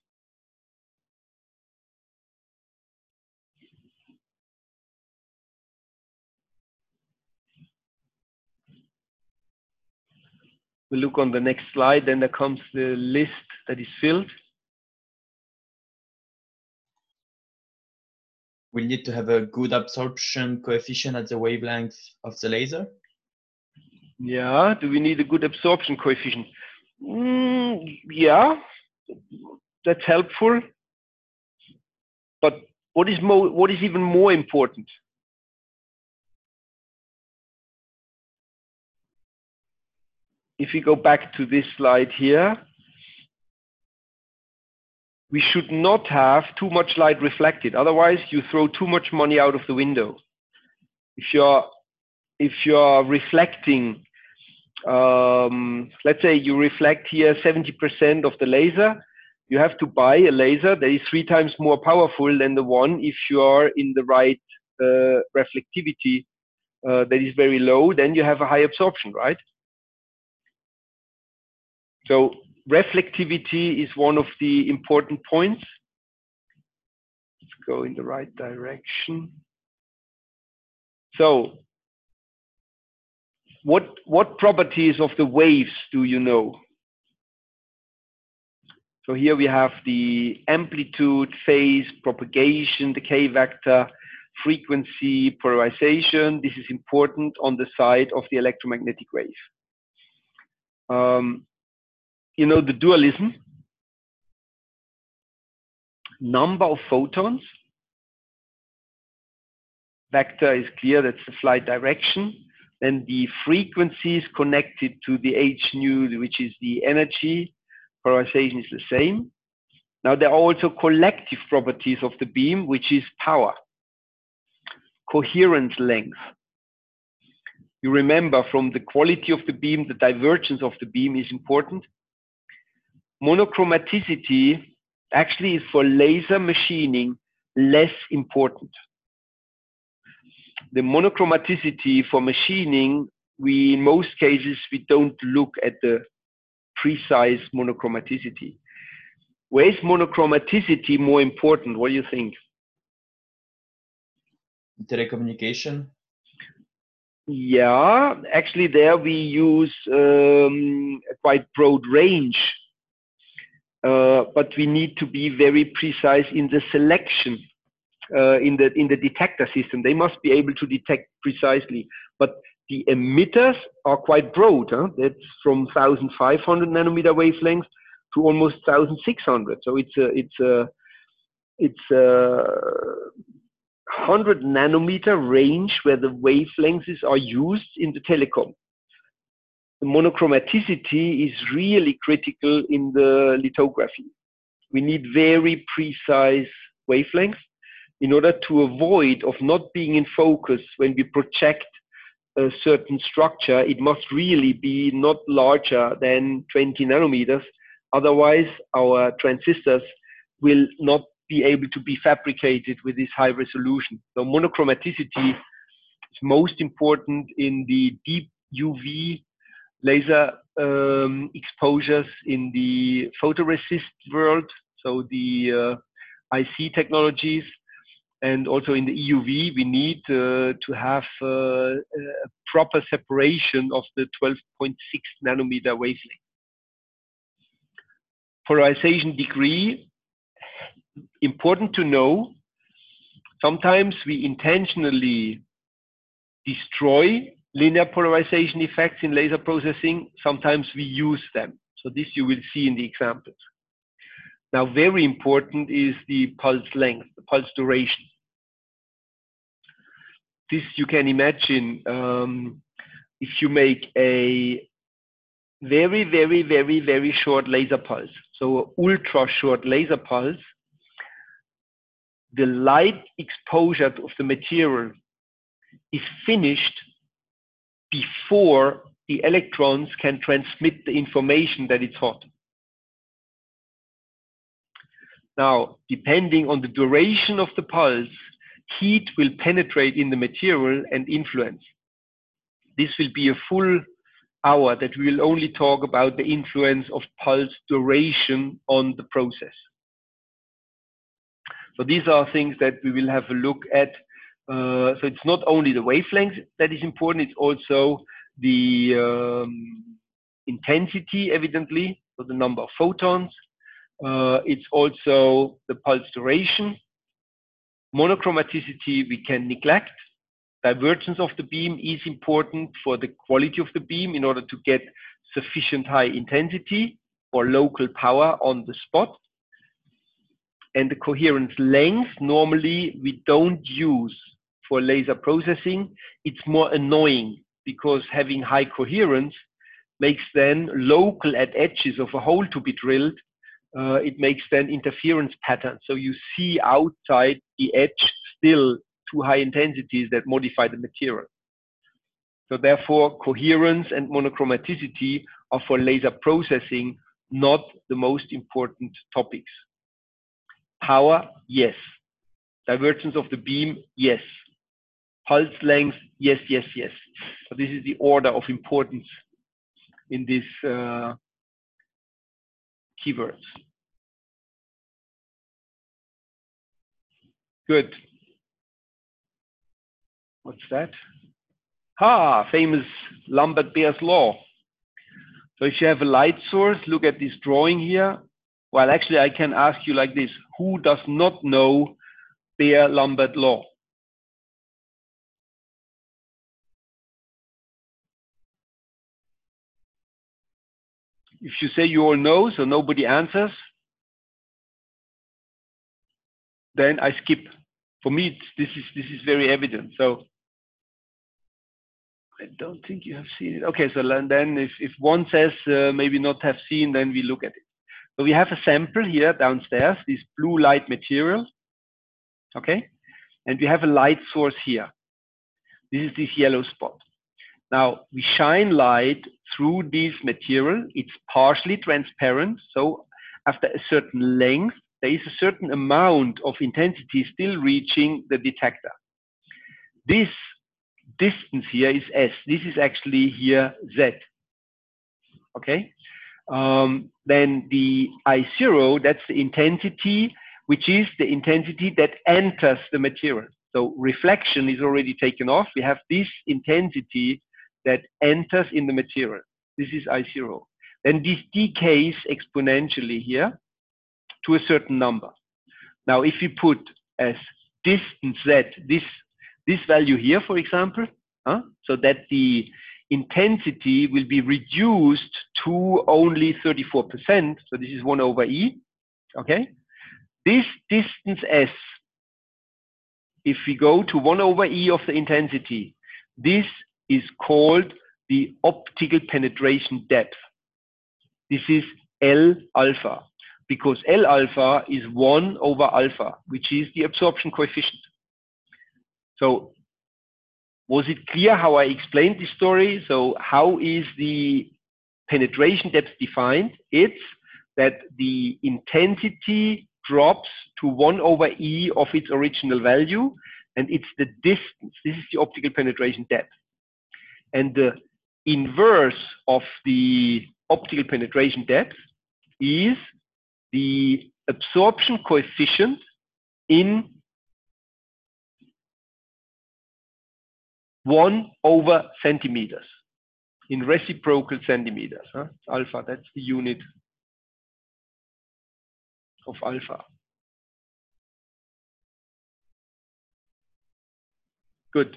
We look on the next slide, then there comes the list that is filled. We need to have a good absorption coefficient at the wavelength of the laser. Yeah, do we need a good absorption coefficient? Mm, yeah, that's helpful. But what is more, what is even more important? If we go back to this slide here, we should not have too much light reflected. Otherwise, you throw too much money out of the window. If you're, if you're reflecting, um, let's say you reflect here seventy percent of the laser, you have to buy a laser that is three times more powerful than the one if you are in the right uh, reflectivity uh, that is very low, then you have a high absorption, right? So reflectivity is one of the important points. Let's go in the right direction. So what, what properties of the waves do you know? So here we have the amplitude, phase, propagation, decay vector, frequency, polarization. This is important on the side of the electromagnetic wave. Um, you know the dualism, number of photons. Vector is clear, that's the flight direction. Then the frequency is connected to the h nu, which is the energy. Polarization is the same. Now there are also collective properties of the beam, which is power. Coherence length. You remember from the quality of the beam, the divergence of the beam is important. Monochromaticity actually is for laser machining less important. The monochromaticity for machining, we in most cases, we don't look at the precise monochromaticity. Where is monochromaticity more important? What do you think? Telecommunication. Yeah, actually there we use um, a quite broad range, uh, but we need to be very precise in the selection, uh, in the in the detector system. They must be able to detect precisely, but the emitters are quite broad. Huh? That's from one thousand five hundred nanometer wavelengths to almost one thousand six hundred. So it's a it's a it's a one hundred nanometer range where the wavelengths are used in the telecom. The monochromaticity is really critical in the lithography. We need very precise wavelengths in order to avoid of not being in focus when we project a certain structure. It must really be not larger than twenty nanometers. Otherwise, our transistors will not be able to be fabricated with this high resolution. So monochromaticity is most important in the deep U V laser um, exposures in the photoresist world, so the uh, I C technologies, and also in the E U V, we need uh, to have uh, a proper separation of the twelve point six nanometer wavelength. Polarization degree, important to know. Sometimes we intentionally destroy linear polarization effects in laser processing. Sometimes we use them. So this you will see in the examples. Now, very important is the pulse length, the pulse duration. This you can imagine um, if you make a very, very, very, very short laser pulse, so ultra short laser pulse, the light exposure of the material is finished before the electrons can transmit the information that it's hot. Now, depending on the duration of the pulse, heat will penetrate in the material and influence. This will be a full hour that we will only talk about the influence of pulse duration on the process. So these are things that we will have a look at. Uh, so it's not only the wavelength that is important, it's also the um, intensity, evidently, so the number of photons. Uh, it's also the pulse duration. Monochromaticity we can neglect. Divergence of the beam is important for the quality of the beam in order to get sufficient high intensity or local power on the spot. And the coherence length, normally we don't use for laser processing. It's more annoying because having high coherence makes then local at edges of a hole to be drilled. Uh, it makes then interference patterns. So you see outside the edge still two high intensities that modify the material. So therefore, coherence and monochromaticity are for laser processing not the most important topics. Power, yes. Divergence of the beam, yes. Pulse length, yes, yes, yes. So this is the order of importance in these uh, keywords. Good. What's that? Ah, famous Lambert-Beer's law. So if you have a light source, look at this drawing here. Well, actually, I can ask you like this. Who does not know Beer-Lambert law? If you say you all know, so nobody answers, then I skip. For me, it's, this is this is very evident. So I don't think you have seen it. Okay, so then if, if one says uh, maybe not have seen, then we look at it. So we have a sample here downstairs, this blue light material. Okay, and we have a light source here. This is this yellow spot. Now we shine light through this material. It's partially transparent. So after a certain length, there is a certain amount of intensity still reaching the detector. This distance here is S. This is actually here Z. Okay. Um, then the I zero, that's the intensity, which is the intensity that enters the material. So reflection is already taken off. We have this intensity that enters in the material. This is I zero. Then this decays exponentially here to a certain number. Now, if you put as distance Z, this, this value here, for example, huh, so that the intensity will be reduced to only thirty-four percent. So this is one over E, okay? This distance S, if we go to one over E of the intensity, this is called the optical penetration depth. This is L alpha, because L alpha is one over alpha, which is the absorption coefficient. So was it clear how I explained this story? So how is the penetration depth defined? It's that the intensity drops to one over E of its original value, and it's the distance. This is the optical penetration depth. And the inverse of the optical penetration depth is the absorption coefficient in one over centimeters, in reciprocal centimeters. Huh? Alpha, that's the unit of alpha. Good.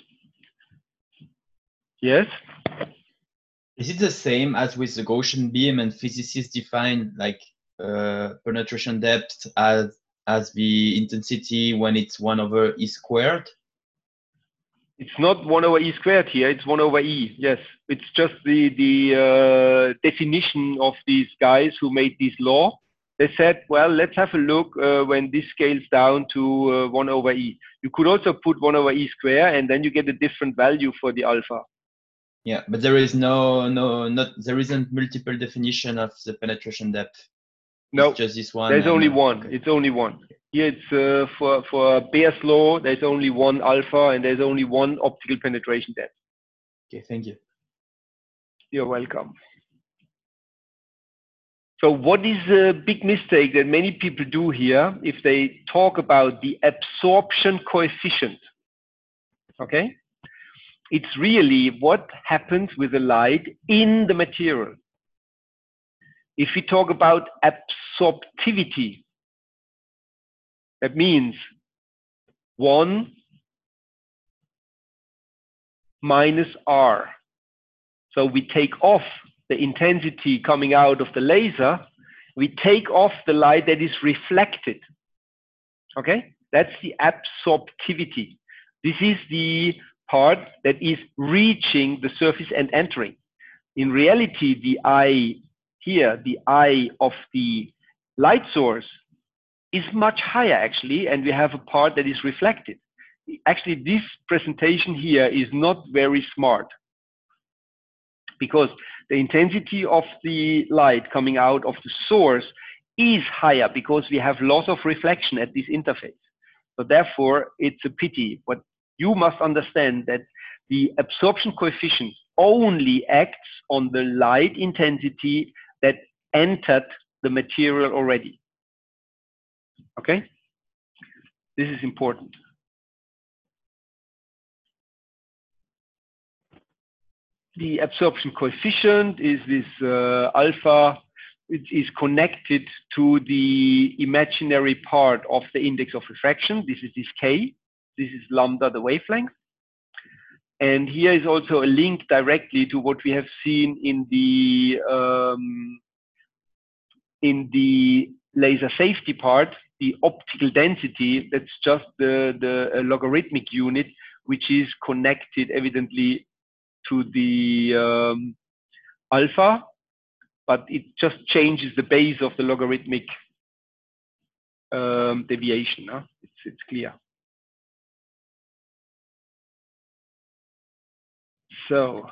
Yes? Is it the same as with the Gaussian beam, and physicists define like uh, penetration depth as as the intensity when it's one over E squared? It's not one over E squared here, it's one over E, yes. It's just the, the uh, definition of these guys who made this law. They said, well, let's have a look uh, when this scales down to uh, one over E. You could also put one over E squared, and then you get a different value for the alpha. Yeah, but there is no, no, not, there isn't multiple definition of the penetration depth. No, it's just this one. There's and, only uh, one. okay. It's only one. Here it's uh, for, for Beer's law, there's only one alpha, and there's only one optical penetration depth. Okay, thank you. You're welcome. So what is a big mistake that many people do here if they talk about the absorption coefficient? Okay? It's really what happens with the light in the material. If we talk about absorptivity, that means one minus R. So we take off the intensity coming out of the laser, we take off the light that is reflected. Okay? That's the absorptivity. This is the part that is reaching the surface and entering. In reality, the eye here, the eye of the light source is much higher actually, and we have a part that is reflected. Actually, this presentation here is not very smart. because the intensity of the light coming out of the source is higher because we have loss of reflection at this interface. So therefore, it's a pity. But you must understand that the absorption coefficient only acts on the light intensity that entered the material already. Okay? This is important. The absorption coefficient is this uh, alpha. It is connected to the imaginary part of the index of refraction. This is this K. This is lambda, the wavelength. And here is also a link directly to what we have seen in the um, in the laser safety part, the optical density. That's just the the logarithmic unit, which is connected evidently to the um, alpha, but it just changes the base of the logarithmic um, deviation. Huh? It's, it's clear. So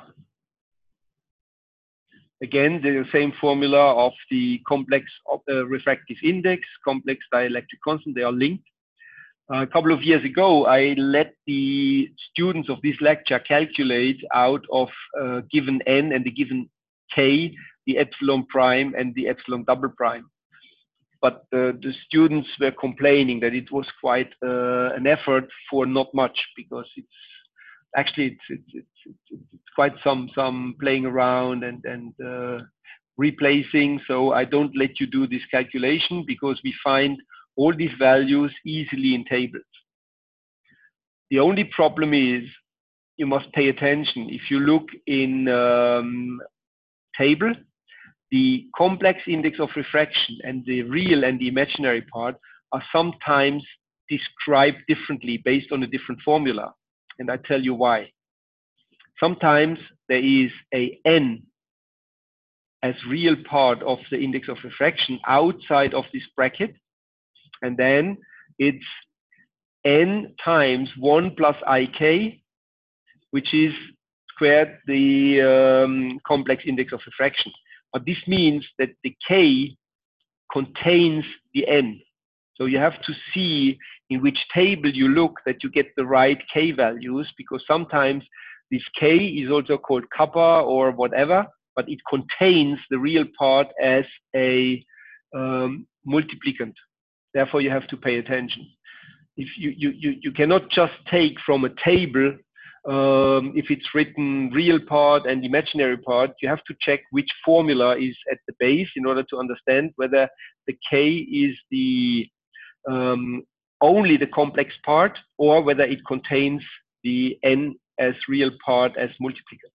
again, the same formula of the complex of the refractive index, complex dielectric constant, they are linked. Uh, a couple of years ago, I let the students of this lecture calculate out of uh, given n and the given k, the epsilon prime and the epsilon double prime. But uh, the students were complaining that it was quite uh, an effort for not much, because it's actually it's, it's, it's, it's quite some some playing around and, and uh, replacing. So I don't let you do this calculation, because we find all these values easily in tables. The only problem is you must pay attention. If you look in um, table, the complex index of refraction and the real and the imaginary part are sometimes described differently based on a different formula. And I tell you why. Sometimes there is a n as real part of the index of refraction outside of this bracket, and then it's n times one plus ik, which is squared the um, complex index of refraction. But this means that the k contains the n. So you have to see in which table you look that you get the right k values, because sometimes this k is also called kappa or whatever, but it contains the real part as a um, multiplicand. Therefore, you have to pay attention. If you, you, you, you cannot just take from a table, um, if it's written real part and imaginary part, you have to check which formula is at the base in order to understand whether the k is the um, only the complex part, or whether it contains the n as real part as multiplicand.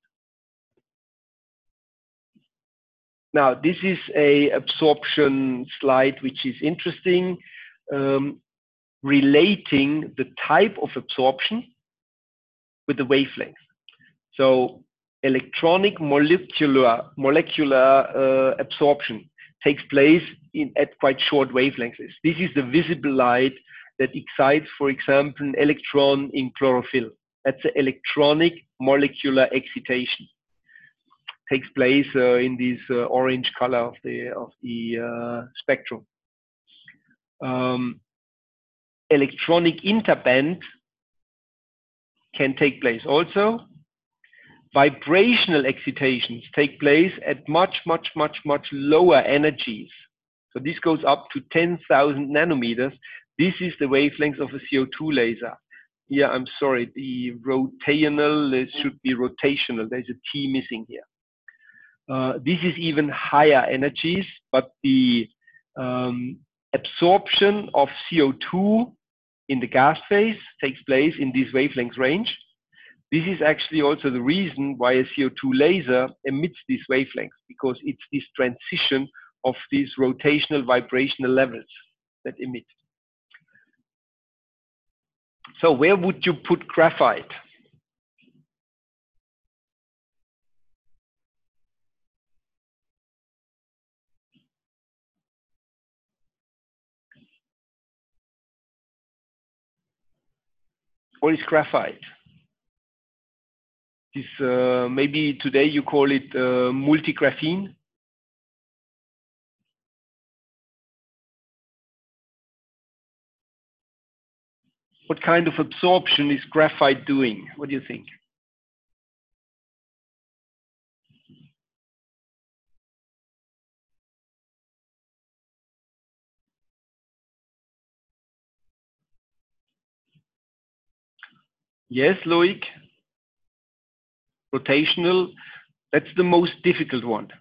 Now, this is a absorption slide which is interesting, um, relating the type of absorption with the wavelength. So electronic molecular molecular uh, absorption takes place in at quite short wavelengths. This is the visible light that excites, for example, an electron in chlorophyll. That's the electronic molecular excitation. Takes place uh, in this uh, orange color of the of the uh, spectrum. Um, electronic interband can take place also. Vibrational excitations take place at much, much, much, much lower energies. So this goes up to ten thousand nanometers. This is the wavelength of a C O two laser. Here, I'm sorry, the rotational, it should be rotational. There's a T missing here. Uh, this is even higher energies, but the um, absorption of C O two in the gas phase takes place in this wavelength range. This is actually also the reason why a C O two laser emits these wavelengths, because it's this transition of these rotational vibrational levels that emit. So where would you put graphite? What is graphite? This uh, maybe today you call it uh, multigraphene. What kind of absorption is graphite doing? What do you think? Yes, Loic. Rotational, that's the most difficult one.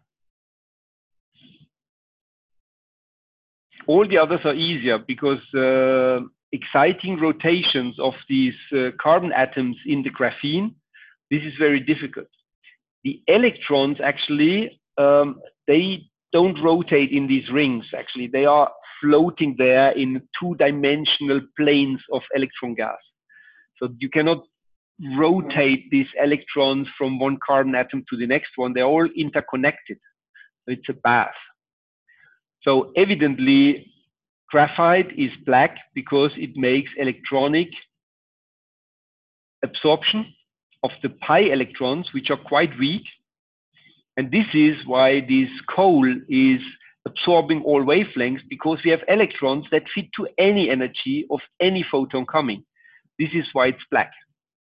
All the others are easier because uh, exciting rotations of these uh, carbon atoms in the graphene, this is very difficult. The electrons actually, um, they don't rotate in these rings actually. They are floating there in two-dimensional planes of electron gas. So you cannot rotate these electrons from one carbon atom to the next one. They're all interconnected. It's a bath. So evidently, graphite is black because it makes electronic absorption of the pi electrons, which are quite weak. And this is why this coal is absorbing all wavelengths, because we have electrons that fit to any energy of any photon coming. This is why it's black.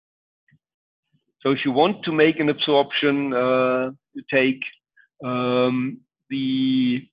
So if you want to make an absorption, uh, you take um, the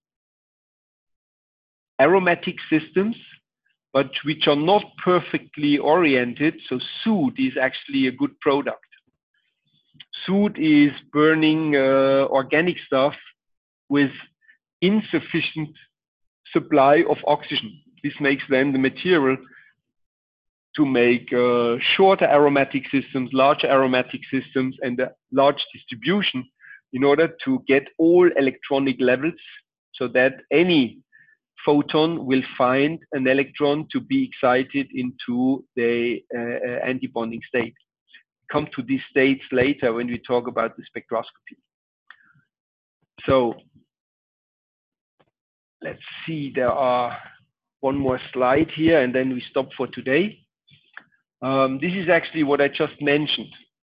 aromatic systems, but which are not perfectly oriented. So soot is actually a good product. Soot is burning uh, organic stuff with insufficient supply of oxygen. This makes then the material to make uh, shorter aromatic systems, larger aromatic systems, and a large distribution in order to get all electronic levels so that any photon will find an electron to be excited into the uh, antibonding state. Come to these states later when we talk about the spectroscopy. So let's see, there are one more slide here and then we stop for today. Um, this is actually what I just mentioned.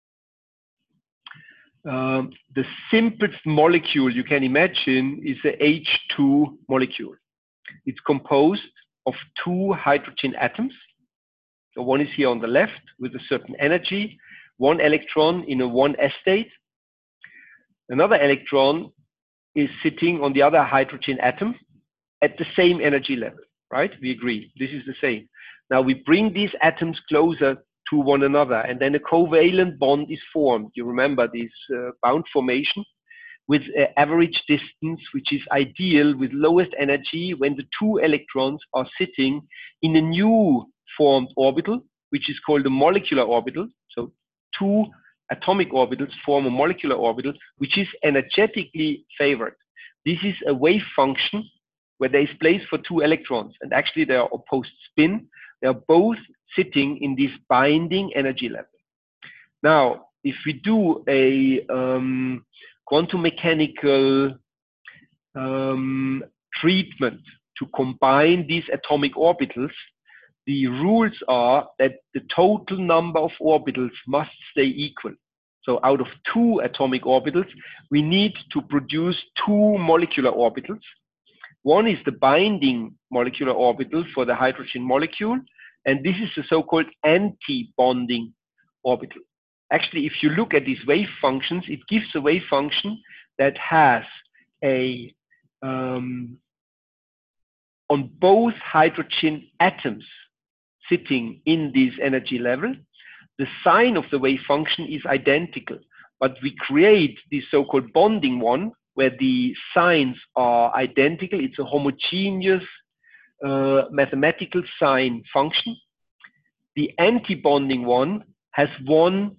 Um, the simplest molecule you can imagine is the H two molecule. It's composed of two hydrogen atoms. So one is here on the left with a certain energy, one electron in a one s state. Another electron is sitting on the other hydrogen atom at the same energy level, right? We agree, this is the same. Now we bring these atoms closer to one another and then a covalent bond is formed. You remember this uh, bound formation with an average distance, which is ideal with lowest energy when the two electrons are sitting in a new formed orbital, which is called a molecular orbital. So two atomic orbitals form a molecular orbital, which is energetically favored. This is a wave function where there is place for two electrons, and actually they are opposed spin. They are both sitting in this binding energy level. Now, if we do a um, quantum mechanical um, treatment to combine these atomic orbitals, the rules are that the total number of orbitals must stay equal. So out of two atomic orbitals, we need to produce two molecular orbitals. One is the binding molecular orbital for the hydrogen molecule, and this is the so-called anti-bonding orbital. Actually, if you look at these wave functions, it gives a wave function that has a, um, on both hydrogen atoms sitting in this energy level, the sign of the wave function is identical, but we create this so-called bonding one where the signs are identical. It's a homogeneous uh, mathematical sign function. The anti-bonding one has one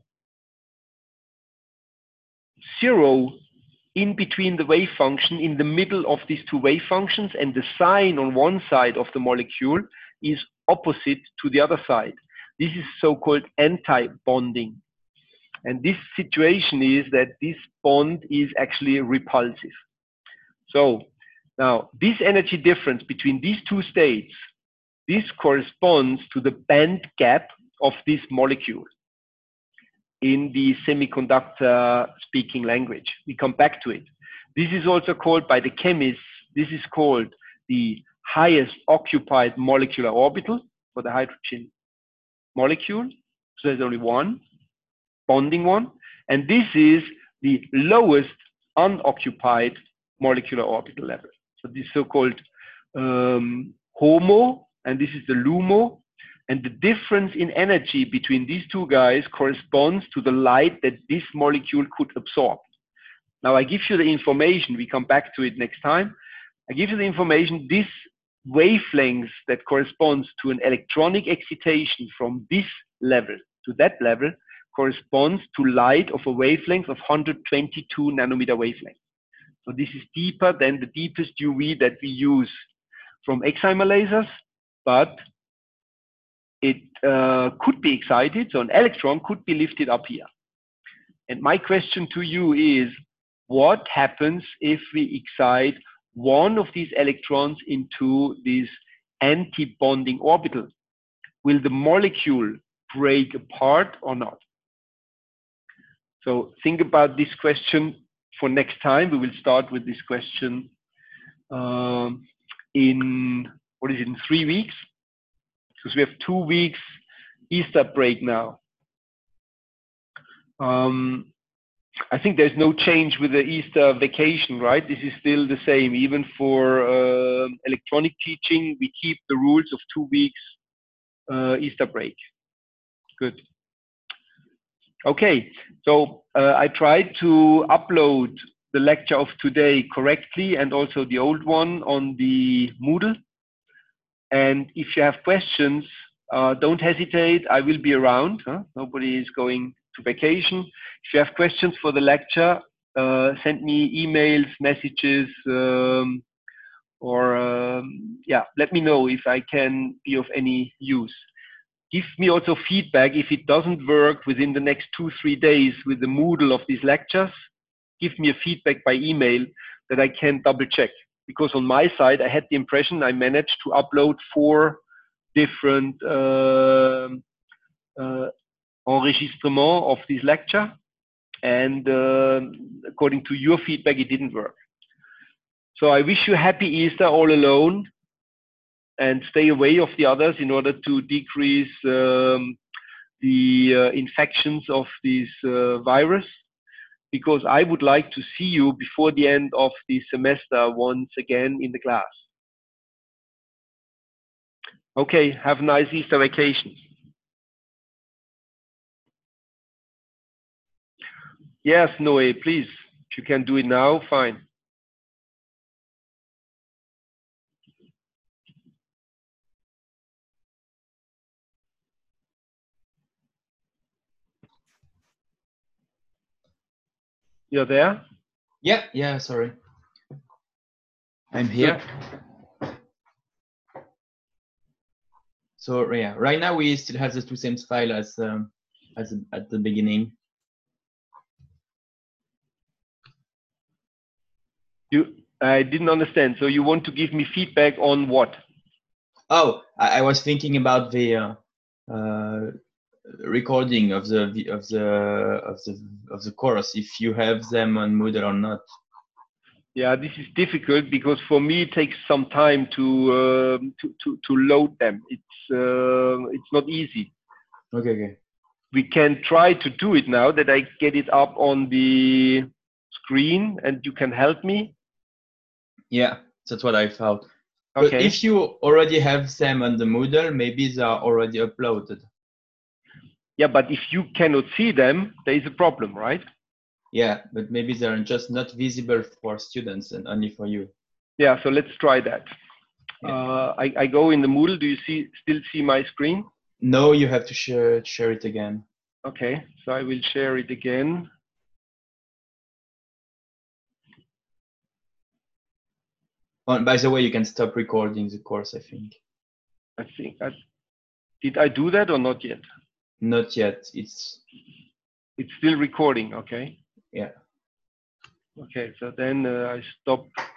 zero in between the wave function in the middle of these two wave functions, and the sign on one side of the molecule is opposite to the other side. This is so-called anti-bonding. And this situation is that this bond is actually repulsive. So now this energy difference between these two states, this corresponds to the band gap of this molecule. in the semiconductor speaking language. We come back to it. This is also called by the chemists, this is called the highest occupied molecular orbital for the hydrogen molecule. So there's only one bonding one. And this is the lowest unoccupied molecular orbital level. So this so-called um, HOMO, and this is the LUMO. And the difference in energy between these two guys corresponds to the light that this molecule could absorb. Now I give you the information, we come back to it next time. I give you the information, this wavelength that corresponds to an electronic excitation from this level to that level corresponds to light of a wavelength of one hundred twenty-two nanometer wavelength. So this is deeper than the deepest U V that we use from excimer lasers, but it uh, could be excited, so an electron could be lifted up here. And my question to you is, what happens if we excite one of these electrons into this anti-bonding orbital? Will the molecule break apart or not? So think about this question for next time. We will start with this question um, in, what is it, in three weeks? Because we have two weeks Easter break now. Um, I think there's no change with the Easter vacation, right? This is still the same. Even for uh, electronic teaching, we keep the rules of two weeks uh, Easter break. Good. Okay, so uh, I tried to upload the lecture of today correctly and also the old one on the Moodle. And if you have questions, uh, don't hesitate. I will be around. Huh? Nobody is going to vacation. If you have questions for the lecture, uh, send me emails, messages, um, or um, yeah, let me know if I can be of any use. Give me also feedback if it doesn't work within the next two, three days with the Moodle of these lectures. Give me a feedback by email that I can double check. Because on my side, I had the impression I managed to upload four different uh, uh, enregistrements of this lecture. And uh, according to your feedback, it didn't work. So I wish you happy Easter all alone and stay away of the others in order to decrease um, the uh, infections of this uh, virus. Because I would like to see you before the end of the semester once again in the class. Okay, have a nice Easter vacation. Yes, Noe, please. If you can do it now, fine. You're there? Yeah, yeah, sorry. I'm here. So yeah, right now we still have the two same file as um, as at the beginning. You, I didn't understand. So you want to give me feedback on what? Oh, I, I was thinking about the uh, uh, recording of the of the of the of the course. If you have them on Moodle or not. Yeah, this is difficult because for me it takes some time to uh, to, to to load them. It's uh, it's not easy. Okay, okay. We can try to do it now that I get it up on the screen, and you can help me. Yeah, that's what I thought. Okay. But if you already have them on the Moodle, maybe they are already uploaded. Yeah, but if you cannot see them, there is a problem, right? Yeah, but maybe they're just not visible for students and only for you. Yeah, so let's try that. Yeah. Uh, I, I go in the Moodle. Do you see still see my screen? No, you have to share share it again. Okay, so I will share it again. Oh, by the way, you can stop recording the course, I think. I think I, did I do that or not yet? Not yet. It's it's still recording. Okay. Yeah. Okay, so then uh, I stop